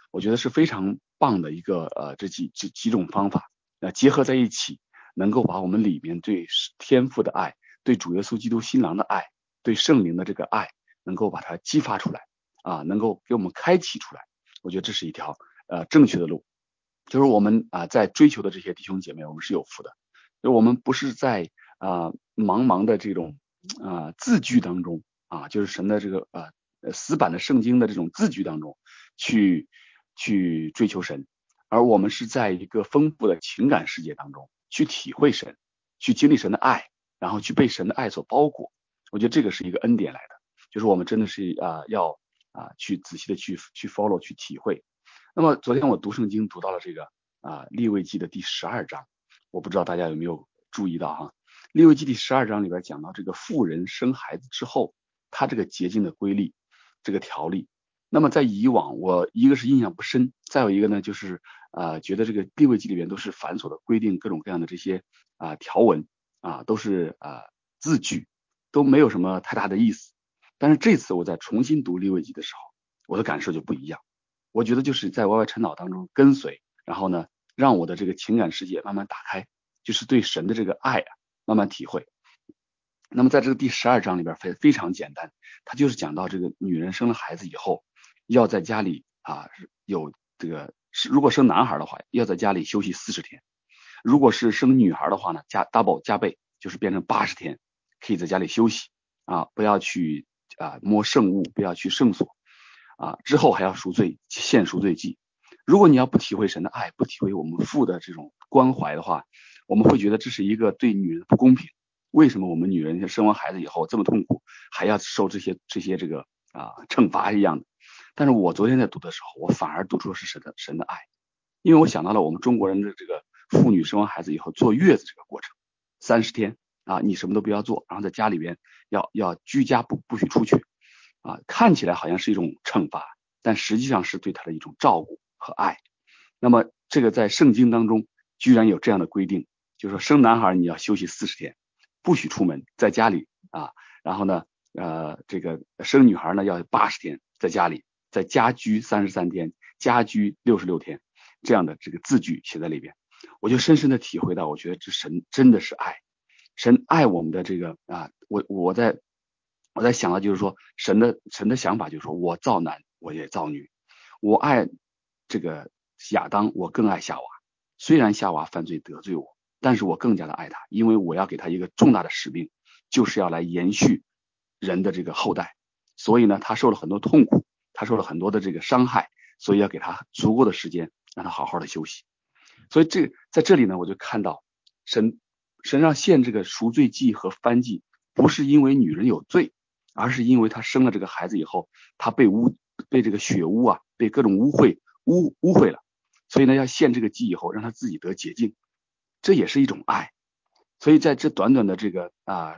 我觉得是非常棒的一个这几种方法结合在一起，能够把我们里面对天父的爱，对主耶稣基督新郎的爱，对圣灵的这个爱，能够把它激发出来能够给我们开启出来。我觉得这是一条正确的路，就是我们在追求的这些弟兄姐妹，我们是有福的，就我们不是在茫茫的这种字句当中就是神的这个死板的圣经的这种字句当中去追求神，而我们是在一个丰富的情感世界当中去体会神，去经历神的爱，然后去被神的爱所包裹。我觉得这个是一个恩典来的，就是我们真的是要去仔细的去 follow 去体会。那么昨天我读圣经读到了这个利未记的第12章，我不知道大家有没有注意到利未记第12章里边讲到这个妇人生孩子之后，他这个洁净的规律，这个条例。那么在以往我一个是印象不深，再有一个呢就是觉得这个利未记里边都是繁琐的规定，各种各样的这些条文都是字句，都没有什么太大的意思。但是这次我在重新读利未记的时候，我的感受就不一样。我觉得就是在 YY 晨祷当中跟随，然后呢让我的这个情感世界慢慢打开，就是对神的这个爱慢慢体会。那么在这个第12章里边非常简单，它就是讲到这个女人生了孩子以后，要在家里有这个如果生男孩的话，要在家里休息40天；如果是生女孩的话呢，加倍，就是变成80天，可以在家里休息不要去摸圣物，不要去圣所之后还要赎罪，献赎罪祭。如果你要不体会神的爱，不体会我们父的这种关怀的话，我们会觉得这是一个对女人的不公平。为什么我们女人生完孩子以后这么痛苦，还要受这些这个惩罚一样的？但是我昨天在读的时候，我反而读出的是神的爱，因为我想到了我们中国人的这个妇女生完孩子以后坐月子这个过程，30天你什么都不要做，然后在家里边要居家不许出去看起来好像是一种惩罚，但实际上是对她的一种照顾和爱。那么这个在圣经当中居然有这样的规定，就是说生男孩你要休息40天，不许出门，在家里然后呢这个生女孩呢要80天，在家里，在家居33天，家居66天，这样的这个字句写在里边，我就深深的体会到，我觉得这神真的是爱，神爱我们的这个我在想的就是说神的想法就是说，我造男我也造女，我爱这个亚当，我更爱夏娃，虽然夏娃犯罪得罪我，但是我更加的爱他，因为我要给他一个重大的使命，就是要来延续人的这个后代。所以呢他受了很多痛苦，他受了很多的这个伤害，所以要给他足够的时间让他好好的休息。所以在这里呢，我就看到神让献这个赎罪祭和燔祭，不是因为女人有罪，而是因为她生了这个孩子以后，她被这个血污被各种污秽了，所以呢要献这个祭以后，让她自己得洁净，这也是一种爱。所以在这短短的这个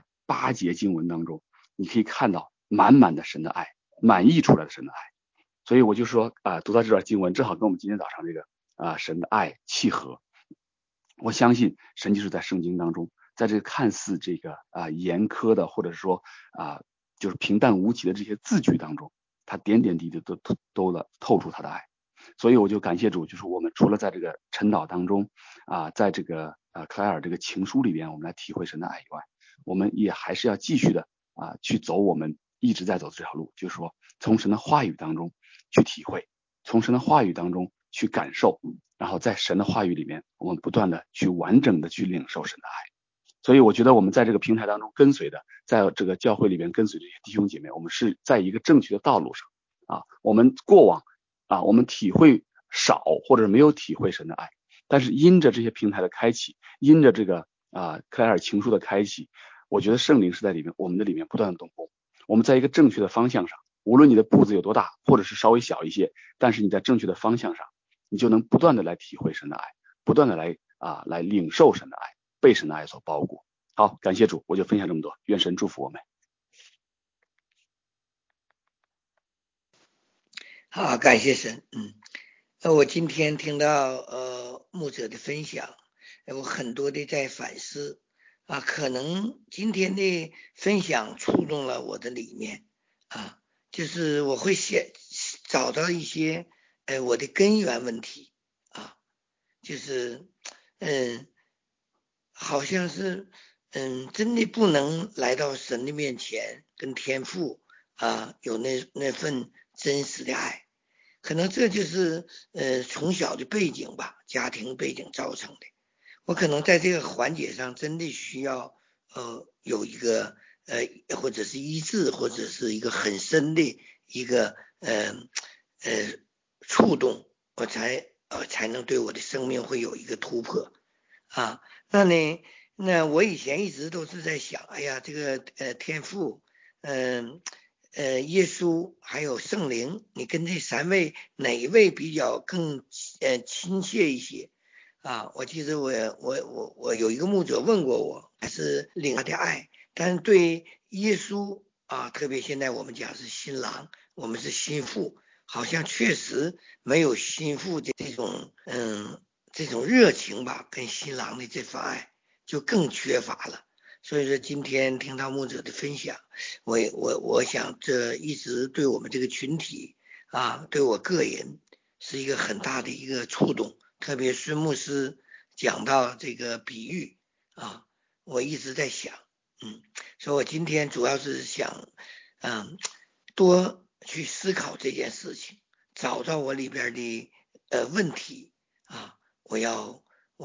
8节经文当中，你可以看到满满的神的爱，满溢出来的神的爱。所以我就说读到这段经文正好跟我们今天早上这个神的爱契合。我相信神就是在圣经当中，在这个看似这个严苛的，或者说就是平淡无奇的这些字句当中，他点点滴滴都透出他的爱。所以我就感谢主，就是我们除了在这个晨祷当中在这个克莱尔这个情书里边我们来体会神的爱以外，我们也还是要继续的去走我们一直在走这条路，就是说从神的话语当中去体会，从神的话语当中去感受，然后在神的话语里面我们不断的去完整的去领受神的爱。所以我觉得我们在这个平台当中跟随的，在这个教会里边跟随这些弟兄姐妹，我们是在一个正确的道路上我们过往我们体会少或者没有体会神的爱，但是因着这些平台的开启，因着这个克莱尔情书的开启，我觉得圣灵是在里面，我们的里面不断的动工，我们在一个正确的方向上，无论你的步子有多大，或者是稍微小一些，但是你在正确的方向上，你就能不断的来体会神的爱，不断的来领受神的爱，被神的爱所包裹。好，感谢主，我就分享这么多，愿神祝福我们。 好，感谢神。我今天听到牧者的分享，我很多的在反思可能今天的分享触动了我的里面就是我会找到一些我的根源问题啊，就是好像是真的不能来到神的面前，跟天父啊有那份真实的爱，可能这就是从小的背景吧，家庭背景造成的。我可能在这个环节上真的需要有一个或者是医治，或者是一个很深的一个触动，我才能对我的生命会有一个突破啊。那我以前一直都是在想，哎呀，这个天父，耶稣还有圣灵，你跟这三位哪一位比较更亲切一些啊？我记得我有一个牧者问过我，还是领他的爱，但是对耶稣啊，特别现在我们讲是新郎，我们是新妇，好像确实没有心腹的这种热情吧，跟新郎的这份爱就更缺乏了。所以说今天听到牧者的分享，我想这一直对我们这个群体啊，对我个人是一个很大的一个触动。特别是牧师讲到这个比喻啊，我一直在想，所以我今天主要是想多去思考这件事情，找到我里边的问题啊，我要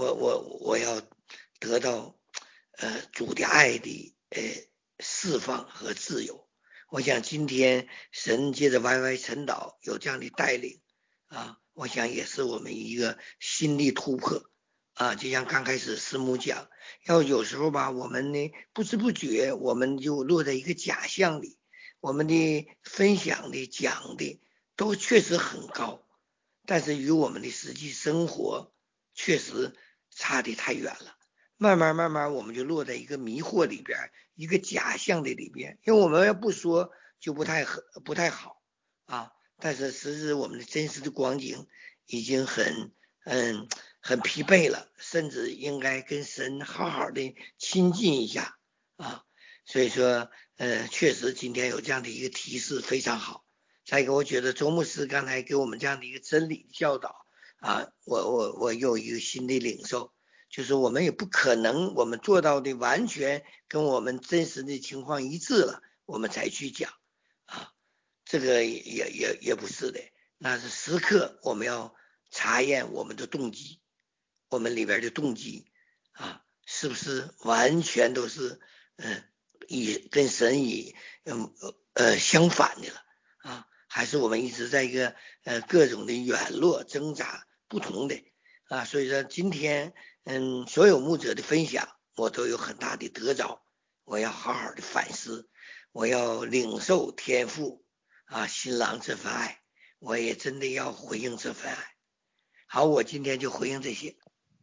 得到主的爱的释放和自由。我想今天神借着 YY 晨祷有这样的带领啊，我想也是我们一个新的突破啊。就像刚开始师母讲，要有时候吧，我们呢不知不觉我们就落在一个假象里，我们的分享的讲的都确实很高，但是与我们的实际生活确实差得太远了。慢慢我们就落在一个迷惑里边，一个假象的里边，因为我们要不说就不太好啊。但是实质我们的真实的光景已经很疲惫了，甚至应该跟神好好的亲近一下啊。所以说确实今天有这样的一个提示非常好。再一个，我觉得周牧师刚才给我们这样的一个真理教导啊，我有一个新的领受，就是我们也不可能我们做到的完全跟我们真实的情况一致了，我们才去讲啊，这个也不是的，那是时刻我们要查验我们的动机，我们里边的动机啊，是不是完全都是跟神相反的了啊？还是我们一直在一个各种的软弱挣扎不同的啊？所以说今天所有牧者的分享我都有很大的得着，我要好好的反思，我要领受天父啊新郎这份爱，我也真的要回应这份爱。好，我今天就回应这些。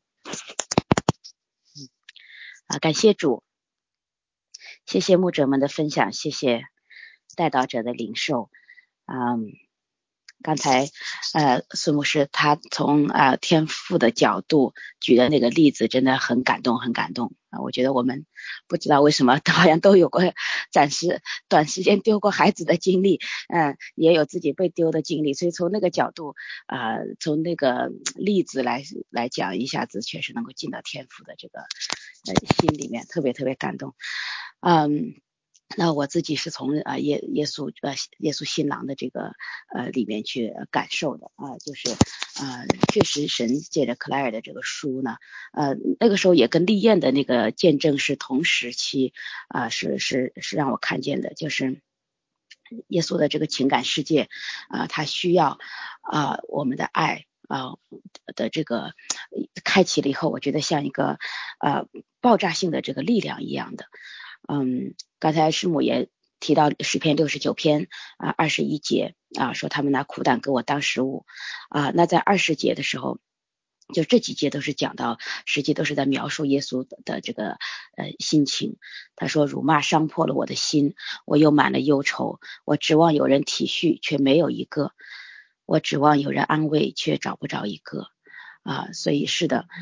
感谢主，谢谢牧者们的分享，谢谢带导者的领受。刚才孙牧师他从天父的角度举的那个例子真的很感动啊。我觉得我们不知道为什么好像都有过短时间丢过孩子的经历，也有自己被丢的经历，所以从那个角度从那个例子来讲，一下子确实能够进到天父的这个心里面，特别感动。那我自己是从耶稣新郎的这个里面去感受的就是确实神借着克莱尔的这个书呢，那个时候也跟丽燕的那个见证是同时期是让我看见的，就是耶稣的这个情感世界他需要我们的爱的这个开启了以后，我觉得像一个爆炸性的这个力量一样的。刚才师母也提到诗篇69篇21节说他们拿苦胆给我当食物那在20节的时候，就这几节都是讲到，实际都是在描述耶稣的这个心情。他说辱骂伤破了我的心，我又满了忧愁，我指望有人体恤却没有一个，我指望有人安慰却找不着一个所以是的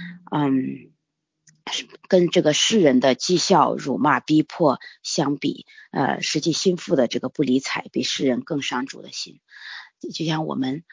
跟这个世人的讥笑辱骂逼迫相比实际心腹的这个不理睬比世人更伤主的心。就像我们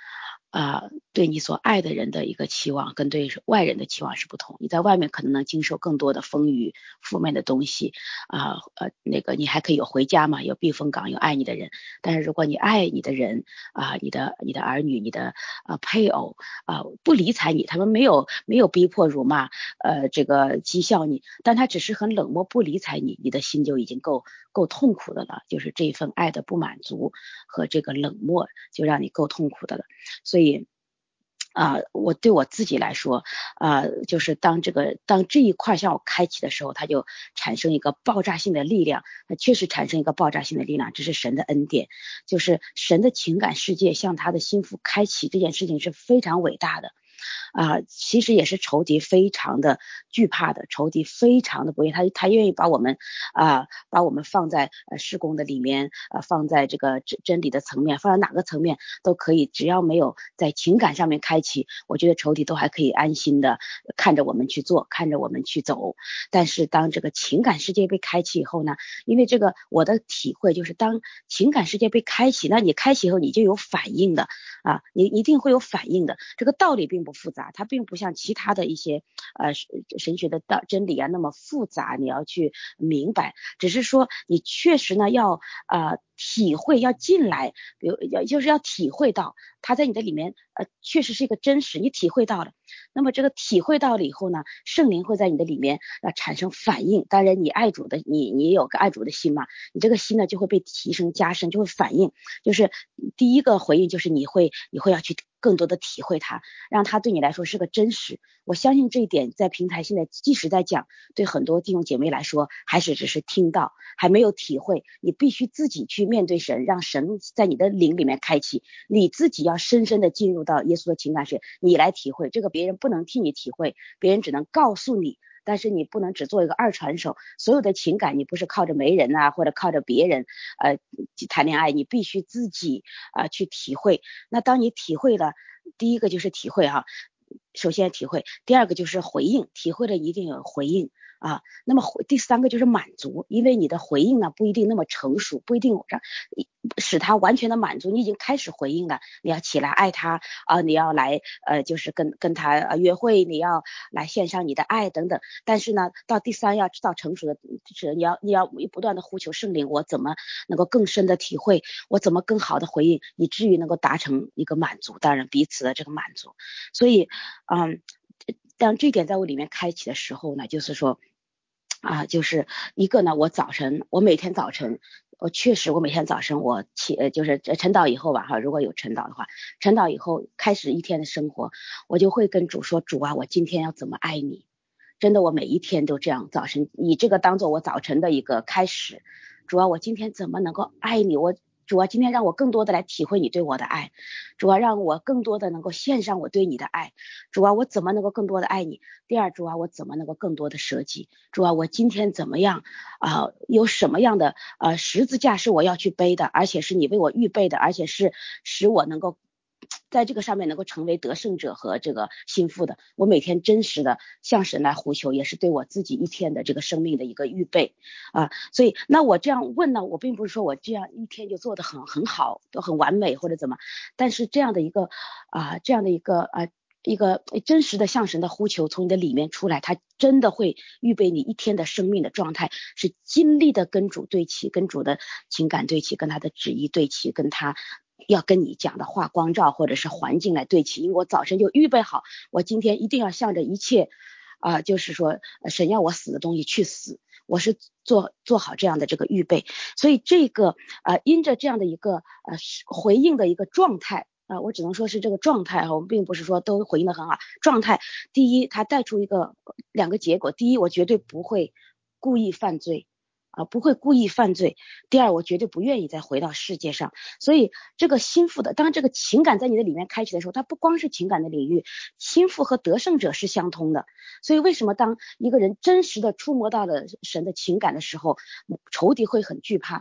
对你所爱的人的一个期望跟对外人的期望是不同。你在外面可能能经受更多的风雨负面的东西你还可以有回家嘛，有避风港，有爱你的人。但是如果你爱你的人你的儿女，你的配偶不理睬你，他们没有逼迫辱骂这个讥笑你，但他只是很冷漠不理睬你，你的心就已经够痛苦的了。就是这份爱的不满足和这个冷漠就让你够痛苦的了。所以我对我自己来说就是当这一块向我开启的时候，它就产生一个爆炸性的力量。它确实产生一个爆炸性的力量，这是神的恩典，就是神的情感世界向他的心腹开启，这件事情是非常伟大的其实也是仇敌非常的惧怕的，仇敌非常的不愿意，他愿意把我们放在事工的里面放在这个真理的层面，放在哪个层面都可以，只要没有在情感上面开启，我觉得仇敌都还可以安心的看着我们去做，看着我们去走。但是当这个情感世界被开启以后呢，因为这个我的体会就是当情感世界被开启，那你开启以后你就有反应的你一定会有反应的。这个道理并不复杂，它并不像其他的一些神学的真理那么复杂，你要去明白，只是说你确实呢要体会，要进来，比如就是要体会到它在你的里面确实是一个真实，你体会到了。那么这个体会到了以后呢，圣灵会在你的里面产生反应。当然你爱主的，你有个爱主的心嘛，你这个心呢就会被提升加深，就会反应。就是第一个回应就是你会要去更多的体会它，让它对你来说是个真实。我相信这一点在平台现在即使在讲，对很多弟兄姐妹来说还是只是听到，还没有体会。你必须自己去面对神，让神在你的灵里面开启，你自己要深深的进入到耶稣的情感世界，你来体会这个，别人不能替你体会，别人只能告诉你，但是你不能只做一个二传手。所有的情感你不是靠着媒人或者靠着别人谈恋爱，你必须自己去体会。那当你体会了，第一个就是体会首先体会，第二个就是回应，体会了一定有回应那么第三个就是满足，因为你的回应呢不一定那么成熟，不一定使他完全的满足，你已经开始回应了，你要起来爱他你要来就是跟他约会，你要来献上你的爱等等。但是呢到第三要到成熟的是你要不断的呼求圣灵，我怎么能够更深的体会，我怎么更好的回应，以至于能够达成一个满足，当然彼此的这个满足。所以当这点在我里面开启的时候呢，就是说就是一个呢，我每天早晨确实我每天早晨我就是晨祷以后吧如果有晨祷的话，晨祷以后开始一天的生活，我就会跟主说，主我今天要怎么爱你。真的我每一天都这样，早晨以这个当做我早晨的一个开始，主我今天怎么能够爱你，主今天让我更多的来体会你对我的爱，主让我更多的能够献上我对你的爱，主我怎么能够更多的爱你。第二，主我怎么能够更多的舍己，主我今天怎么样有什么样的十字架是我要去背的，而且是你为我预备的，而且是使我能够在这个上面能够成为得胜者和这个心腹的。我每天真实的向神来呼求，也是对我自己一天的这个生命的一个预备所以那我这样问呢，我并不是说我这样一天就做得很好，都很完美或者怎么，但是这样的一个一个真实的向神的呼求从你的里面出来，他真的会预备你一天的生命的状态，是尽力的跟主对齐，跟主的情感对齐，跟他的旨意对齐，跟他要跟你讲的话光照或者是环境来对齐。因为我早晨就预备好，我今天一定要向着一切就是说神要我死的东西去死，我是做好这样的这个预备。所以这个因着这样的一个回应的一个状态我只能说是这个状态我们并不是说都回应的很好。状态第一，它带出两个结果，第一，我绝对不会故意犯罪不会故意犯罪。第二，我绝对不愿意再回到世界上。所以这个心腹的，当这个情感在你的里面开启的时候，它不光是情感的领域，心腹和得胜者是相通的。所以为什么当一个人真实的触摸到了神的情感的时候，仇敌会很惧怕。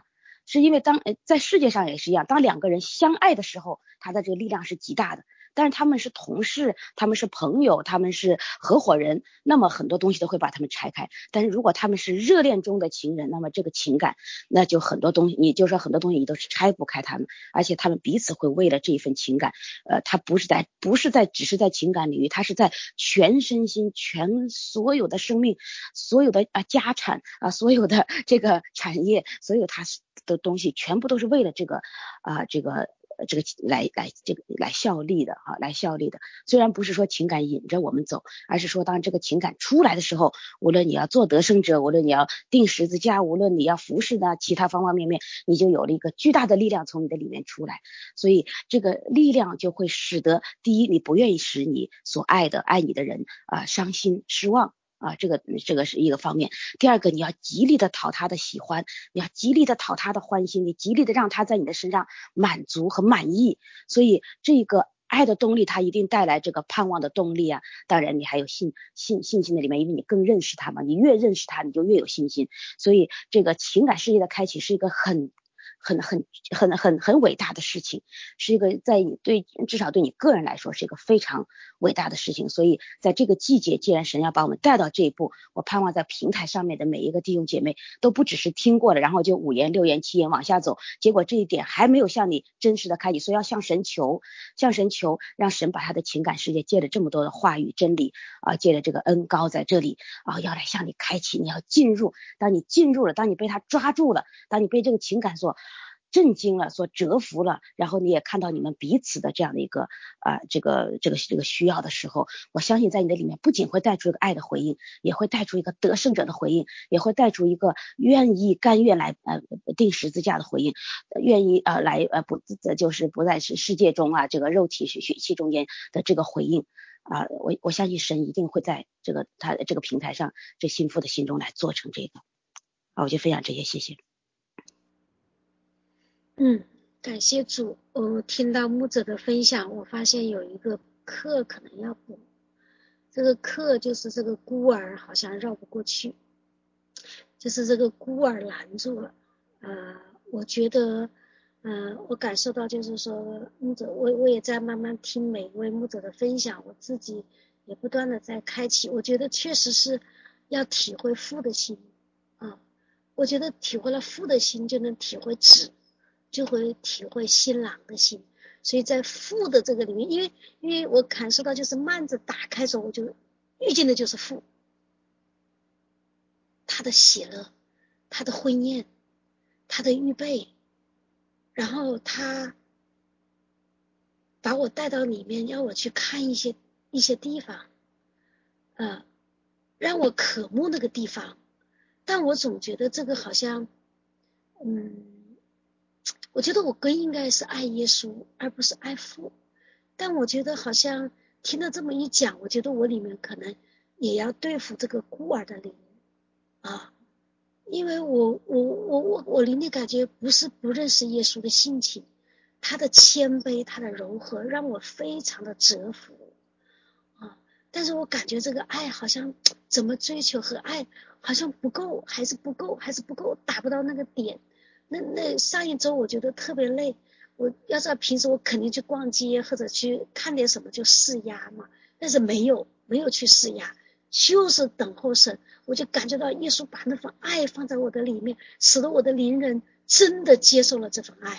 是因为在世界上也是一样，当两个人相爱的时候，他的这个力量是极大的。但是他们是同事，他们是朋友，他们是合伙人，那么很多东西都会把他们拆开。但是如果他们是热恋中的情人，那么这个情感，那就很多东西，你就说很多东西你都是拆不开他们，而且他们彼此会为了这一份情感，他不是在只是在情感领域，他是在全身心、全所有的生命、所有的家产所有的这个产业，所有他的东西，全部都是为了这个来效力的来效力的。虽然不是说情感引着我们走，而是说当这个情感出来的时候，无论你要做得胜者，无论你要钉十字架，无论你要服侍的其他方方面面，你就有了一个巨大的力量从你的里面出来。所以这个力量就会使得，第一，你不愿意使你所爱你的人伤心失望。这个是一个方面。第二个，你要极力的讨他的喜欢，你要极力的讨他的欢心，你极力的让他在你的身上满足和满意。所以这个爱的动力，它一定带来这个盼望的动力当然你还有信心的里面，因为你更认识他嘛，你越认识他，你就越有信心。所以这个情感世界的开启是一个很伟大的事情，是一个至少对你个人来说是一个非常伟大的事情。所以在这个季节，既然神要把我们带到这一步，我盼望在平台上面的每一个弟兄姐妹都不只是听过了，然后就5言6言7言往下走，结果这一点还没有向你真实的开启。所以要向神求，让神把他的情感世界借着这么多的话语真理借着这个恩膏在这里要来向你开启。你要进入，当你进入了，当你被他抓住了，当你被这个情感所震惊了，所折服了，然后你也看到你们彼此的这样的一个这个需要的时候，我相信在你的里面不仅会带出一个爱的回应，也会带出一个得胜者的回应，也会带出一个甘愿来钉十字架的回应，愿意来就是不在世界中这个肉体血气中间的这个回应我相信神一定会在他这个平台上，这心腹的心中来做成这个我就分享这些，谢谢。 感谢主。听到牧者的分享，我发现有一个课可能要补，这个课就是这个孤儿好像绕不过去，就是这个孤儿拦住了。我觉得我感受到就是说牧者，我也在慢慢听每一位牧者的分享，我自己也不断的在开启。我觉得确实是要体会父的心我觉得体会了父的心，就能体会子，就会体会新郎的心。所以在父的这个里面，因为我感受到就是幔子打开的时候，我就遇见的就是父，他的喜乐，他的婚宴，他的预备，然后他把我带到里面，让我去看一些地方让我渴慕那个地方。但我总觉得这个好像我觉得我更应该是爱耶稣而不是爱父。但我觉得好像听了这么一讲，我觉得我里面可能也要对付这个孤儿的灵因为我里面感觉不是不认识耶稣的性情，他的谦卑，他的柔和让我非常的折服但是我感觉这个爱好像怎么追求和爱好像不够，还是不够，达不到那个点。那上一周我觉得特别累，我要知道平时我肯定去逛街或者去看点什么就释压嘛，但是没有去释压，就是等候神。我就感觉到耶稣把那份爱放在我的里面，使得我的灵人真的接受了这份爱，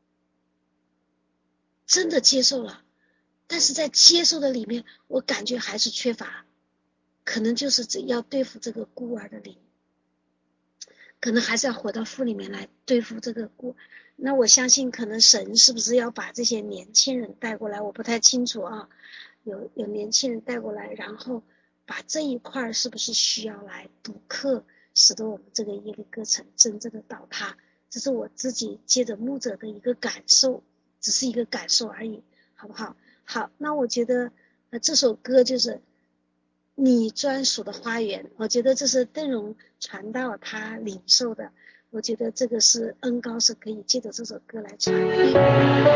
真的接受了。但是在接受的里面，我感觉还是缺乏，可能就是要对付这个孤儿的灵，可能还是要回到父里面来对付这个孤。那我相信可能神是不是要把这些年轻人带过来，我不太清楚有年轻人带过来，然后把这一块是不是需要来补课，使得我们这个耶利哥城真正的倒塌。这是我自己借着牧者的一个感受，只是一个感受而已，好不好？好，那我觉得这首歌就是你专属的花园，我觉得这是邓荣传道他领受的，我觉得这个是恩膏是可以借着这首歌来传递。